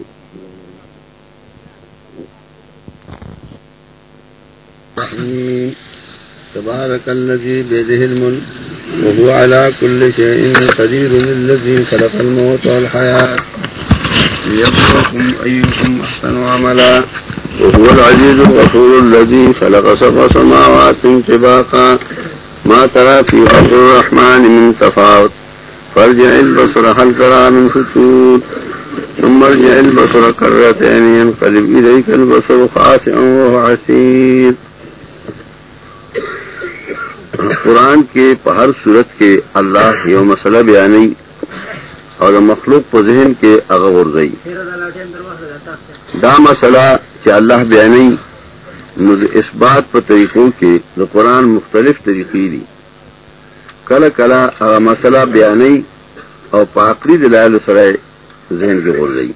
تبارك الذي بيده الملك وهو على كل شيء قدير الذي خلق الموت والحياة ليبلوكم أيكم أحسن عملا وهو العزيز الغفور الذي خلق سبع سماوات طباقا ما ترى في خلق الرحمن من تفاوت فارجع البصر هل ترى من فتور ثم ارجع البصر كرتين ينقلب إليك البصر خاسئا وهو حسير. قرآن کے پہر صورت کے اللہ یو مسئلہ بیانی اور مخلوق په ذهن کې هغه ورځي دا مسله چې الله بیانوي نو د اثبات په طریقو کې د قران مختلف طریقې دي کله کله هغه مسله بیانوي او په عقلي دلایل سره ذهن کې ورځي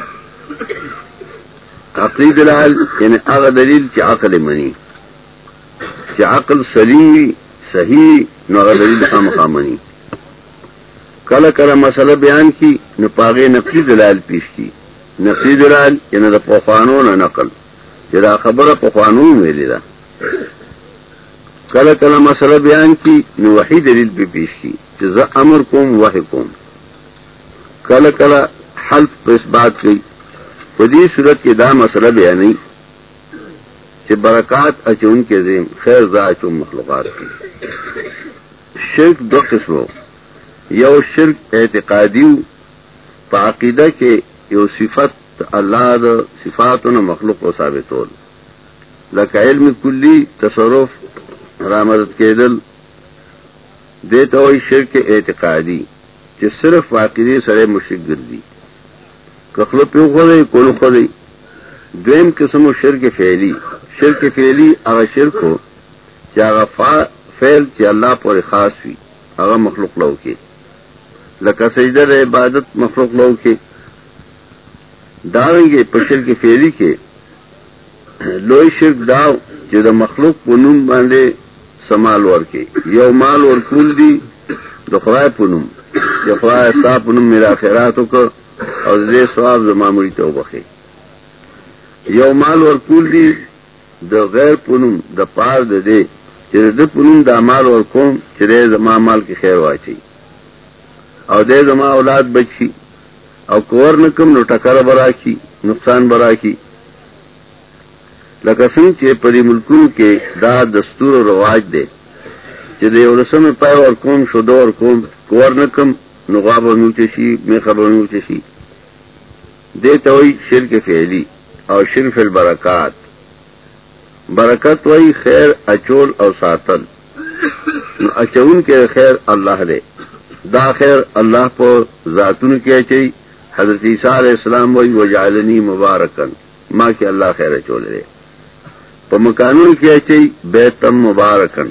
عقلی دلائل یعنی هغه دلیل چې عقل منی چې عقل سلیم صحیح نو هغه دلیل خامخا منی کله کله مسله بیان کی نو پاغه نقلی دلائل پیش کی نقلی دلائل یعنی د پوخانو نه نقل چې دا خبره پوخانو ویلې ده کله کله مسله بیان کی نو وحی دلیل به پیش کی چې ز امر کوم وحی کوم کله کله حلف په اثبات کوي په دې صورت کې دا مسله بیانې چې برکات اچون کې زم خیر ذا اچون مخلوقات کی شرک دو قسمو یو شرک اعتقادی په عقیده کې یو صفت الله د صفاتونو مخلوق او ثابتول لکه علم کلی تصرف رامدد کېدل دته وي شرک اعتقادی چې صرف عقیده سره مشرک ګرځي کخلو پیو خودی کولو خودی دویم قسمو شرک فعلی شرک فعلی اغا شرکو چی اغا فعل چی اللہ پوری خاص وی اغا مخلوق لو کے لکا سجدہ دا عبادت مخلوق لو کے داوینگے پر شرک فعلی کے لوئی شرک داو چی دا مخلوق پنوم باندے سمال ورکے یو مال ورکول دی دا خواہ پنوم یا خواہ سا پنوم میرا خیراتو کا اور دے ثواب زما مړي ته وبخي یو مال ورکول دي د غیر پونم د پار د دې چې د پونم د مال ورکوم چې زما مال کې خیر واچي او دې زما اولاد بچي او کور نکم نو ټکر براشي نقصان براشي لکه څنګه چې په دې ملکونو کې دا دستور او رواج دی چې د یو رسمه پای ورکوم شو دا ورکوم کور نکم نو غاب نوچه شي می خبر نوچه شي دیتا وی شرک فعلی او شرف البرکات برکت وی خیر اچول او ساتل اچون کے خیر اللہ دے دا خیر اللہ پو ذاتون کے اچئی حضرت عیسیٰ علیہ السلام وی وجعلنی مبارکن ما کہ اللہ خیر اچول دے پا مکانون کے اچئی بیتم مبارکن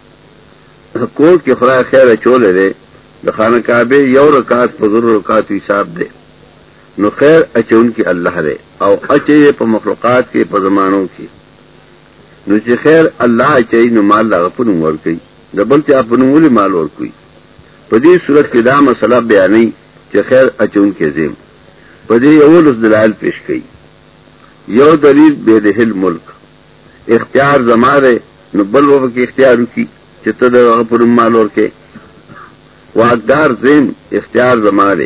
کوٹ کے خدا خیر اچول دے دا خانہ کعبے یو رکات پذر رکات حساب دے نو خیر اچون کی اللہ دے او اچے پا مخلوقات کے پا زمانوں کی نو چی خیر اللہ اچے نو مال دا غپنو ورکی دا بلتی اپنو ولی مال ورکی پا دی صورت کی دا مسئلہ بیانی چی خیر اچون کے زیم پا دی اول اس دلائل پیش کی یو دلیل بیدہل ملک اختیار زمارے نو بل وفا کی اختیارو کی چی تا دا غپنو مال ورکی واقدار زیم اختیار زمارے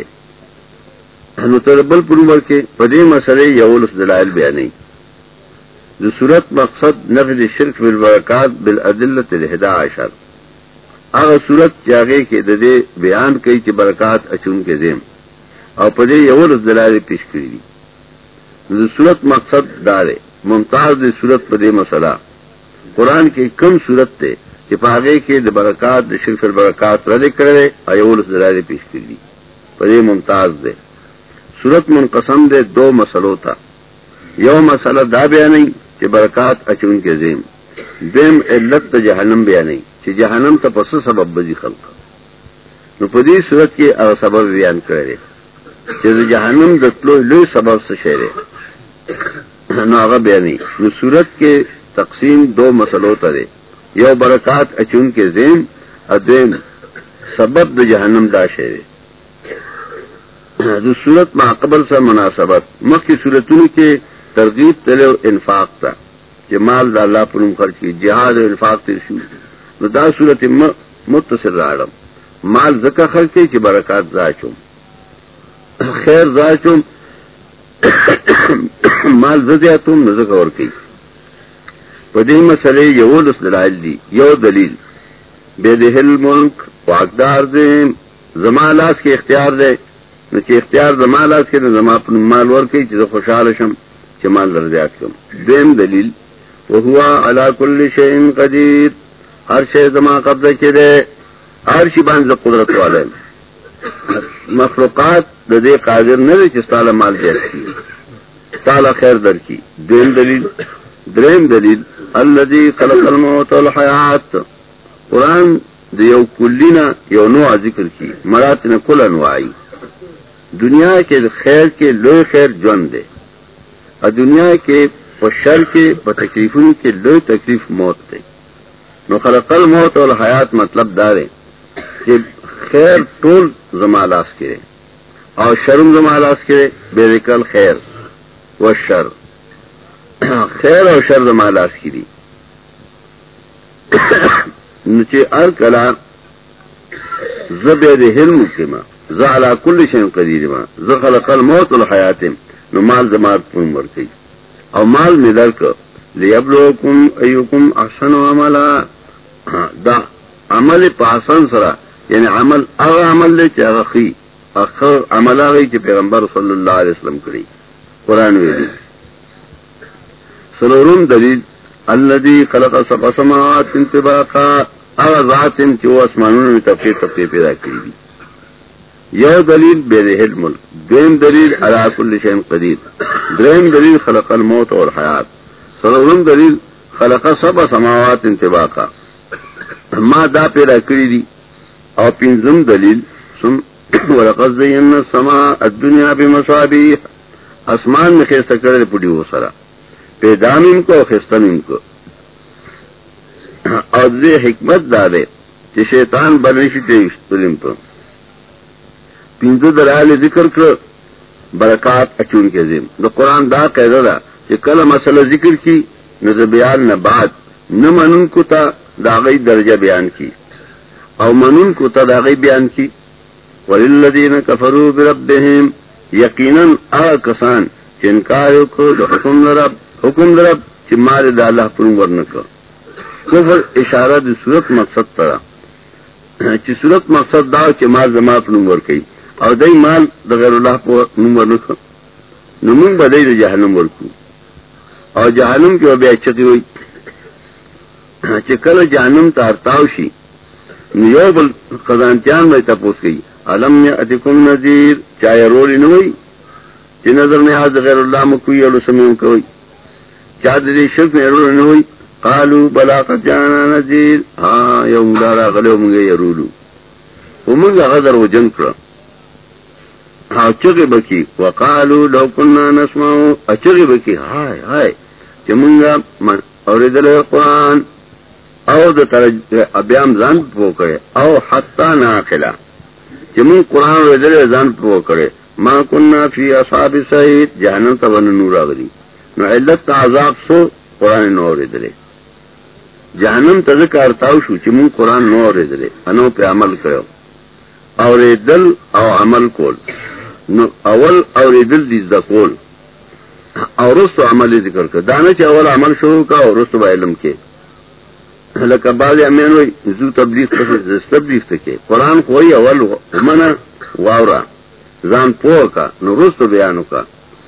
نو تربل پرور کے پدے مسئلے یولس دلائل بیانی جو صورت مقصد نفذ شرک بالبرکات بالعدلت الہدا عشر اگر صورت جاگے کے ددے بیان کئی چی برکات اچون کے زیم اور پدے یولس دلائل پیش کری دی جو صورت مقصد دارے ممتاز دے صورت پدے مسئلہ قرآن کے کم صورت تے کہ پاگے کے د برکات د شرف البرکات ردے کرے ایولس دلائل پیش کر دی پدے ممتاز دے صورت منقسم دے دو مسئلوں تھا یو مسئلہ دا بیا نہیں کہ برکات اچون کے زیم دیم علت تا جہنم بیا نہیں کہ جہنم تا پس سبب بزی خلق نو پدی صورت کے اغا سبب بیان کرے کہ جہنم دتلو لوی سبب سے شہرے نو اغا بیا نہیں نو صورت کے تقسیم دو مسئلوں تا دے یو برکات اچون کے زیم ادویم سبب د جہنم دا شہرے دو صورت مع قبل سا مناسبت مخی صورتوں کے ترغیب تلو انفاق تا کہ مال دا اللہ پنم خرچ کی جہاد و انفاق ترشو نو دا صورت متصل راڑم مال زکا خرچ کی چی برکات زاچم خیر زاچم مال زدیاتم نو زکا ورکی پدی مسئلے یولس دلائل دی یو دلیل بیدہل ملک واقدار دے زمالاس کے اختیار دے نو چی اختیار زمالاس کے نو زما پن مال ورکی چیز خوشحال شم چی مال درزیات کم دیم دلیل وہوا علا کل شئین قدیر ہر شئ زما قبضہ کے دے ہر شی بانز قدرت والے مخلوقات ددے قادر نہ رہے جس تالا مال جیس کی تالا خیر در کی دین دلیل دریم دلیل الذی خلق الموت والحیات قرآن دیو کلینا یو نوع ذکر کی مراتن کل انواعی دنیا کے خیر کے لوی خیر جون دے اور دنیا کے شر کے تکلیفوں کے لوی تکلیف موت دے نو خلق الموت والحیات مطلب دارے کہ خیر طول زمالاس کرے اور شرم زمالاس کرے بے رکل خیر و شر خیر اور شر زمالاس کری نچے ار کلا زبید حلم کے ماں ز علا کل شین قدیر ماں ز خلق الموت والحیات نو مال زمات عمر کی اور مال میں لڑک لیبلوکم ایوکم احسن عملا دا عمل پاسن سرا یعنی عمل اغا عمل لے چاہ غخی اخر عمل آگئی چی پیغمبر صلی اللہ علیہ وسلم کری قرآن ویدی سلورم دلیل الذی خلق سبع سماوات انطباقا اغا ذاتن چی وہ اسمانون میں تفقی تفقی پیدا کری دی یو دلیل بیدہ الملک دویم دلیل علی کل شین قدیر دریم دلیل خلق الموت والحیات سلورم دلیل خلق سبع سماوات انطباقا ما دا پیدا کری دی اور پنزم دلیل سن ولقد زینا السماء الدنیا بمصابیح اسمان میں خیستہ کرے پڑی ہو سرا پیدامین کو خیستمین کو اور دے حکمت دارے کہ شیطان بنشی تیشترین پر پنزو درائل ذکر کر برکات اچون کے ذم دو قرآن دا قیدہ دا کہ کل مسئلہ ذکر کی نظر بیان نباد نمنن کو تا داغی درجہ بیان کی او منون کو تداغی بیان کی وَلِلَّذِينَ كَفَرُوا بِرَبِّهِمْ یقیناً آ کسان چنکارو کو حکم درب حکم درب چی مال دا اللہ پر ورنکا کفر اشارہ دی صورت مقصد ترا چی صورت مقصد داو چی مال زمان پر ورکی او دی مال دا غیر اللہ پر ورنکا نمون با دی دا جہنم ورکو او جہنم کی وہ بے اچھتی ہوئی چی کل جہنم تارتاوشی نیو بل خزانتیان میں تپوس گئی علم یاتکم نذیر چاہے رولی نوئی چی نظر نیاز غیر اللہ مکوی علو سمیم کوئی چاہ دی شرک میں رولی نوئی قالو بلا قد جانا نذیر ہاں یوم دارا غلو منگے یرولو ومنگا غدر و جن کرا ہاں چگی بکی وقالو لو کننا نسمعو اچگی بکی ہائے ہائے چی منگا اور دل قرآن او د ترج ابیام ځان پو کړي او حتا ناقلا چې مون قران ورته ځان پو کړي ما كنا فی اصحاب سعید جهنم ته ون نور راغلی نو علت عذاب سو قران نو ورته جهنم ته ذکر تاو شو چې مون قران نو ورته انو په عمل کړو او دل او عمل کول نو اول او دل دې ذکول او رسو عمل ذکر کړه دانه چې اول عمل شروع کا او رسو علم کې لکه بعض امین وی زو تبلیغ پس تبلیغ تکے قرآن کوئی اول منا واورا زان پوہ کا نو رست بیانو کا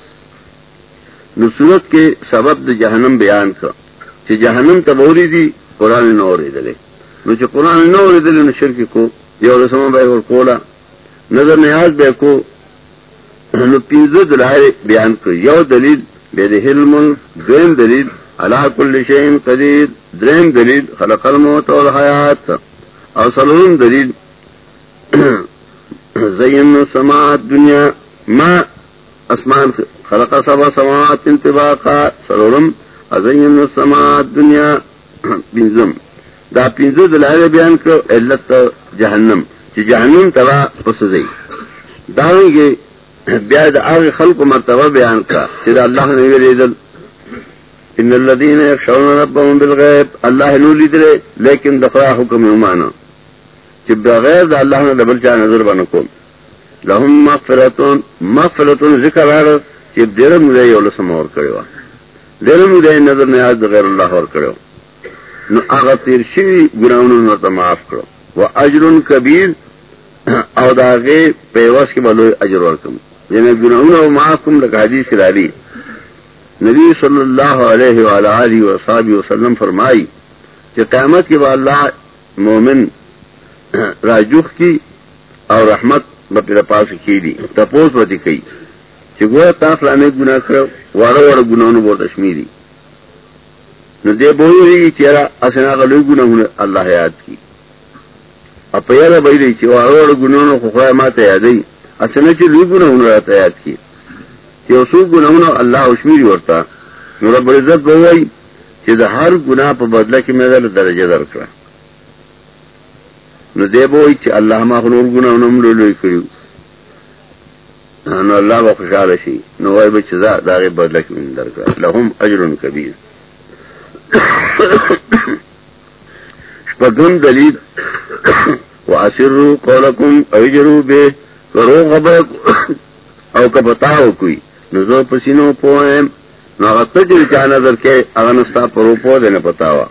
نو صورت کے سبب د جہنم بیان کا چی جہنم تبوری دی قرآن نوری دلے نو چی قرآن نوری دلے نو شرک کو یو رسمہ بے اور کولا نظر نیاز بے کو نو پینزو دلائے بیان کر یو دلیل بے دہل ملک دویم دلیل علا کل شیء قدیر دریم دلیل خلق الموت والحیات اور سلورم دلیل زین السماء الدنیا ما اسمان خلق سبع سماوات انطباقا سلورم زین السماء الدنیا پنزم دا پنزو دلائل بیان کرو علت جہنم چی جہنم تبا پسزی داویں گے بیاد آغی خلق مرتبہ بیان کا چی دا اللہ نے ویدل ان الذين يخشون ربهم بالغیب اللہ نولی دلے لیکن دخلا حکم امانا چی بغیر دا اللہ نے دبل چاہ نظر بنکو لهم مغفرتون مغفرتون ذکر آرد چی دیرم دے یول سمور کروا دیرم دے نظر نیاز دا غیر اللہ اور کرو نو آغا تیر شوی گناونو نتا معاف کرو و اجر کبیر او دا غیر پیواس کے بلوی اجر ورکم یعنی گناونو معاف کم لکا حدیث کرالی نبی صلی اللہ علیہ وآلہ وصحبہ وسلم فرمائی کہ قیامت کے بعد اللہ مومن راجوخ کی اور رحمت بپیرا پاس کی دی تپوس بتی کئی کہ گویا تا فلانے گناہ کرو وارا وارا گناہوں بہت اشمیری نو دے بوئی رہی چیرا اسنا غلوی گناہوں اللہ یاد کی اب پیارا بھائی رہی چی وارا وارا گناہوں خواہ ماتا یادی اسنا چی لوی گناہوں راتا یاد کی کہ اصول گناہوں اللہ اشمیری ورطا نو رب العزت بوئی چی دا ہر گناہ پا بدلہ کی میدر درجہ در کرا نو دے بوئی چی اللہ ما خنور گناہوں نملو لوی کریو نو اللہ با خوشحال شی نو وای بچ دا داغه بدل کی من درکا لهم اجر کبیر شپدون دلیل واسروا قولکم اجروا به کرو غبر او کبتاو کوئی نو پسینو پوهم نو غتج چا نظر کې اغنستا پرو پو دنه پتاوا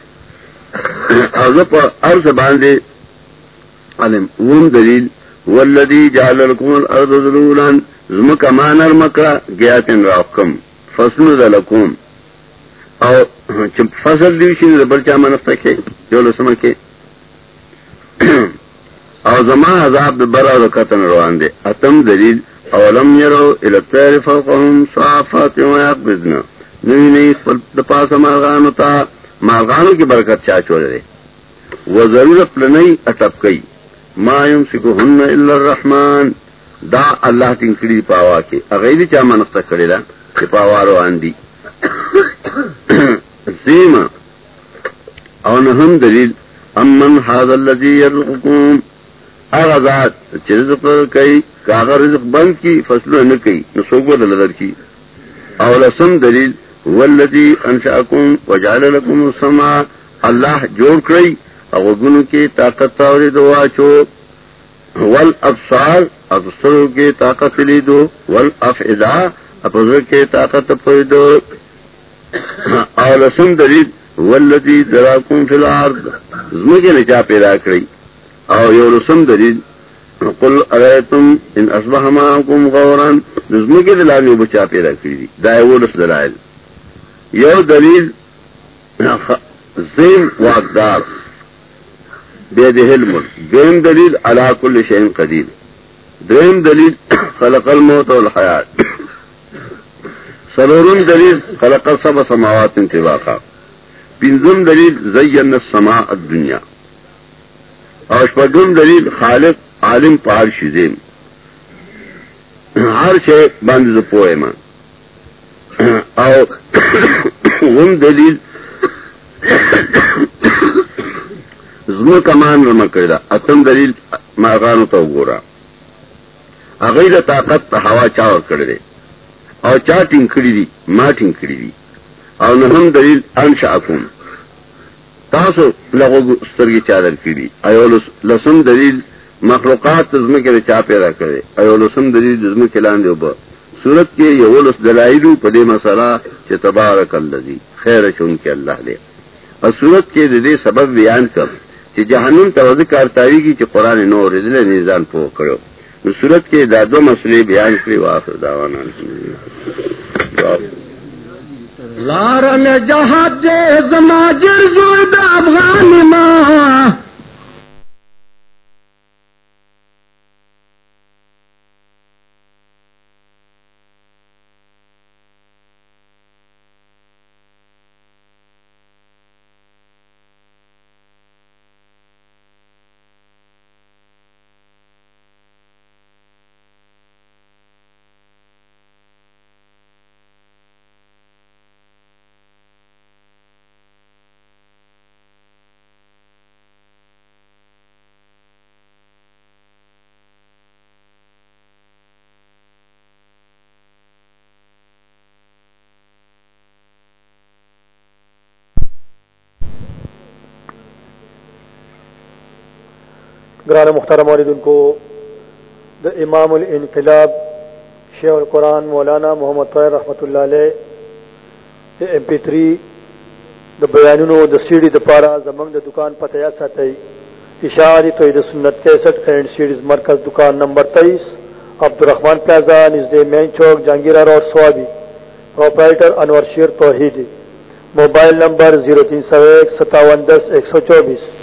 او په ارز باندې علم وون دلیل والذی جعل لكم الارض ذلولا زمک مانر مکرا گیاتن راکم فصل ذلکم او چپ فصل دیوشین بلچا منفتا کے جو لسمہ کے او زمان عذاب برا رکتن روان دے اتم دلیل اولم یرو الاتیر فوقهم صافات ویقبضنا نوی نئی دپاس مارغانو تا مارغانو کی برکت چاچو دے وضرورت لنئی اتب کئی ما یمسکوهن الا الرحمن دا اللہ تنکری پاوا کے اغیری چا منفتا کرے دا کہ پاوا روان دی زیما او نهم دلیل امن حاضر اللذی یرزقکم اغذات چی رزق کئی کاغا رزق بند کی فصلو نکی نسوگو دلدر کی او لسم دلیل والذی انشاءکم وجعل لکم السماع اللہ جوڑ کری اغنو کی طاقت تاوری دوا چو والابصار ابصرو کی طاقت لی دو والافعدہ اپذر کی طاقت پویدو او لسم دلیل والذی ذراکم فی الارض زمکی نچا پیدا کری او یو لسم دلیل قل ارائیتم ان اصبح ماکم غورا زمکی دلالی بچا پیدا کری دائیو لس دلائل یو دلیل زیم واقدار بیدہ الملک دویم دلیل علی کل شیء قدیر دویم دلیل خلق الموت والحیات سلورم دلیل خلق سبع سماوات انطباقا پنزم دلیل زین السماء الدنیا اور شپږم دلیل خالق عالم پہر شزیم ہر شے باندې پوئے ما اور غم دلیل زمو کمان رما کردا اتم دلیل ماغانو تا وګورا اغیر طاقت هوا چاور کړی او چا ټینګ کړی دي ما ټینګ کړی دي او نهم دلیل انشاءکم تاسو لغو سترګي چادر کړی ایو لسم دلیل مخلوقات زمو کې چا پیدا کړی ایو لسم دلیل زمو کې لاندې وب صورت کې یو لس دلایل په دې مسله چې تبارک الذی خیر چون کې الله دې او صورت کې دې سبب بیان کړ کہ جہنم توجہ کارتاری کی کہ قرآن نو رضل نظام پو کرو صورت کے دادو مسئلے بیان کری واخر دعوانا لارن جہاد دے زماجر زود افغان ماں گران محترم علیدن کو دا امام الانقلاب شیخ القرآن مولانا محمد طاہر رحمت اللہ علیہ دا M P three the بیانونو the CD دا پارا زمانگ دا دکان پتہ ساتی اشاعتی توحید سنت کیسٹ اینڈ سیڈیز مرکز دکان نمبر تیئیس عبدالرحمان پلازا نزد main chowk Jahangira road Swabi proprietor Anwar Sher Tauheedi mobile number zero تین سو ایک ستاون دس ایک سو چوبیس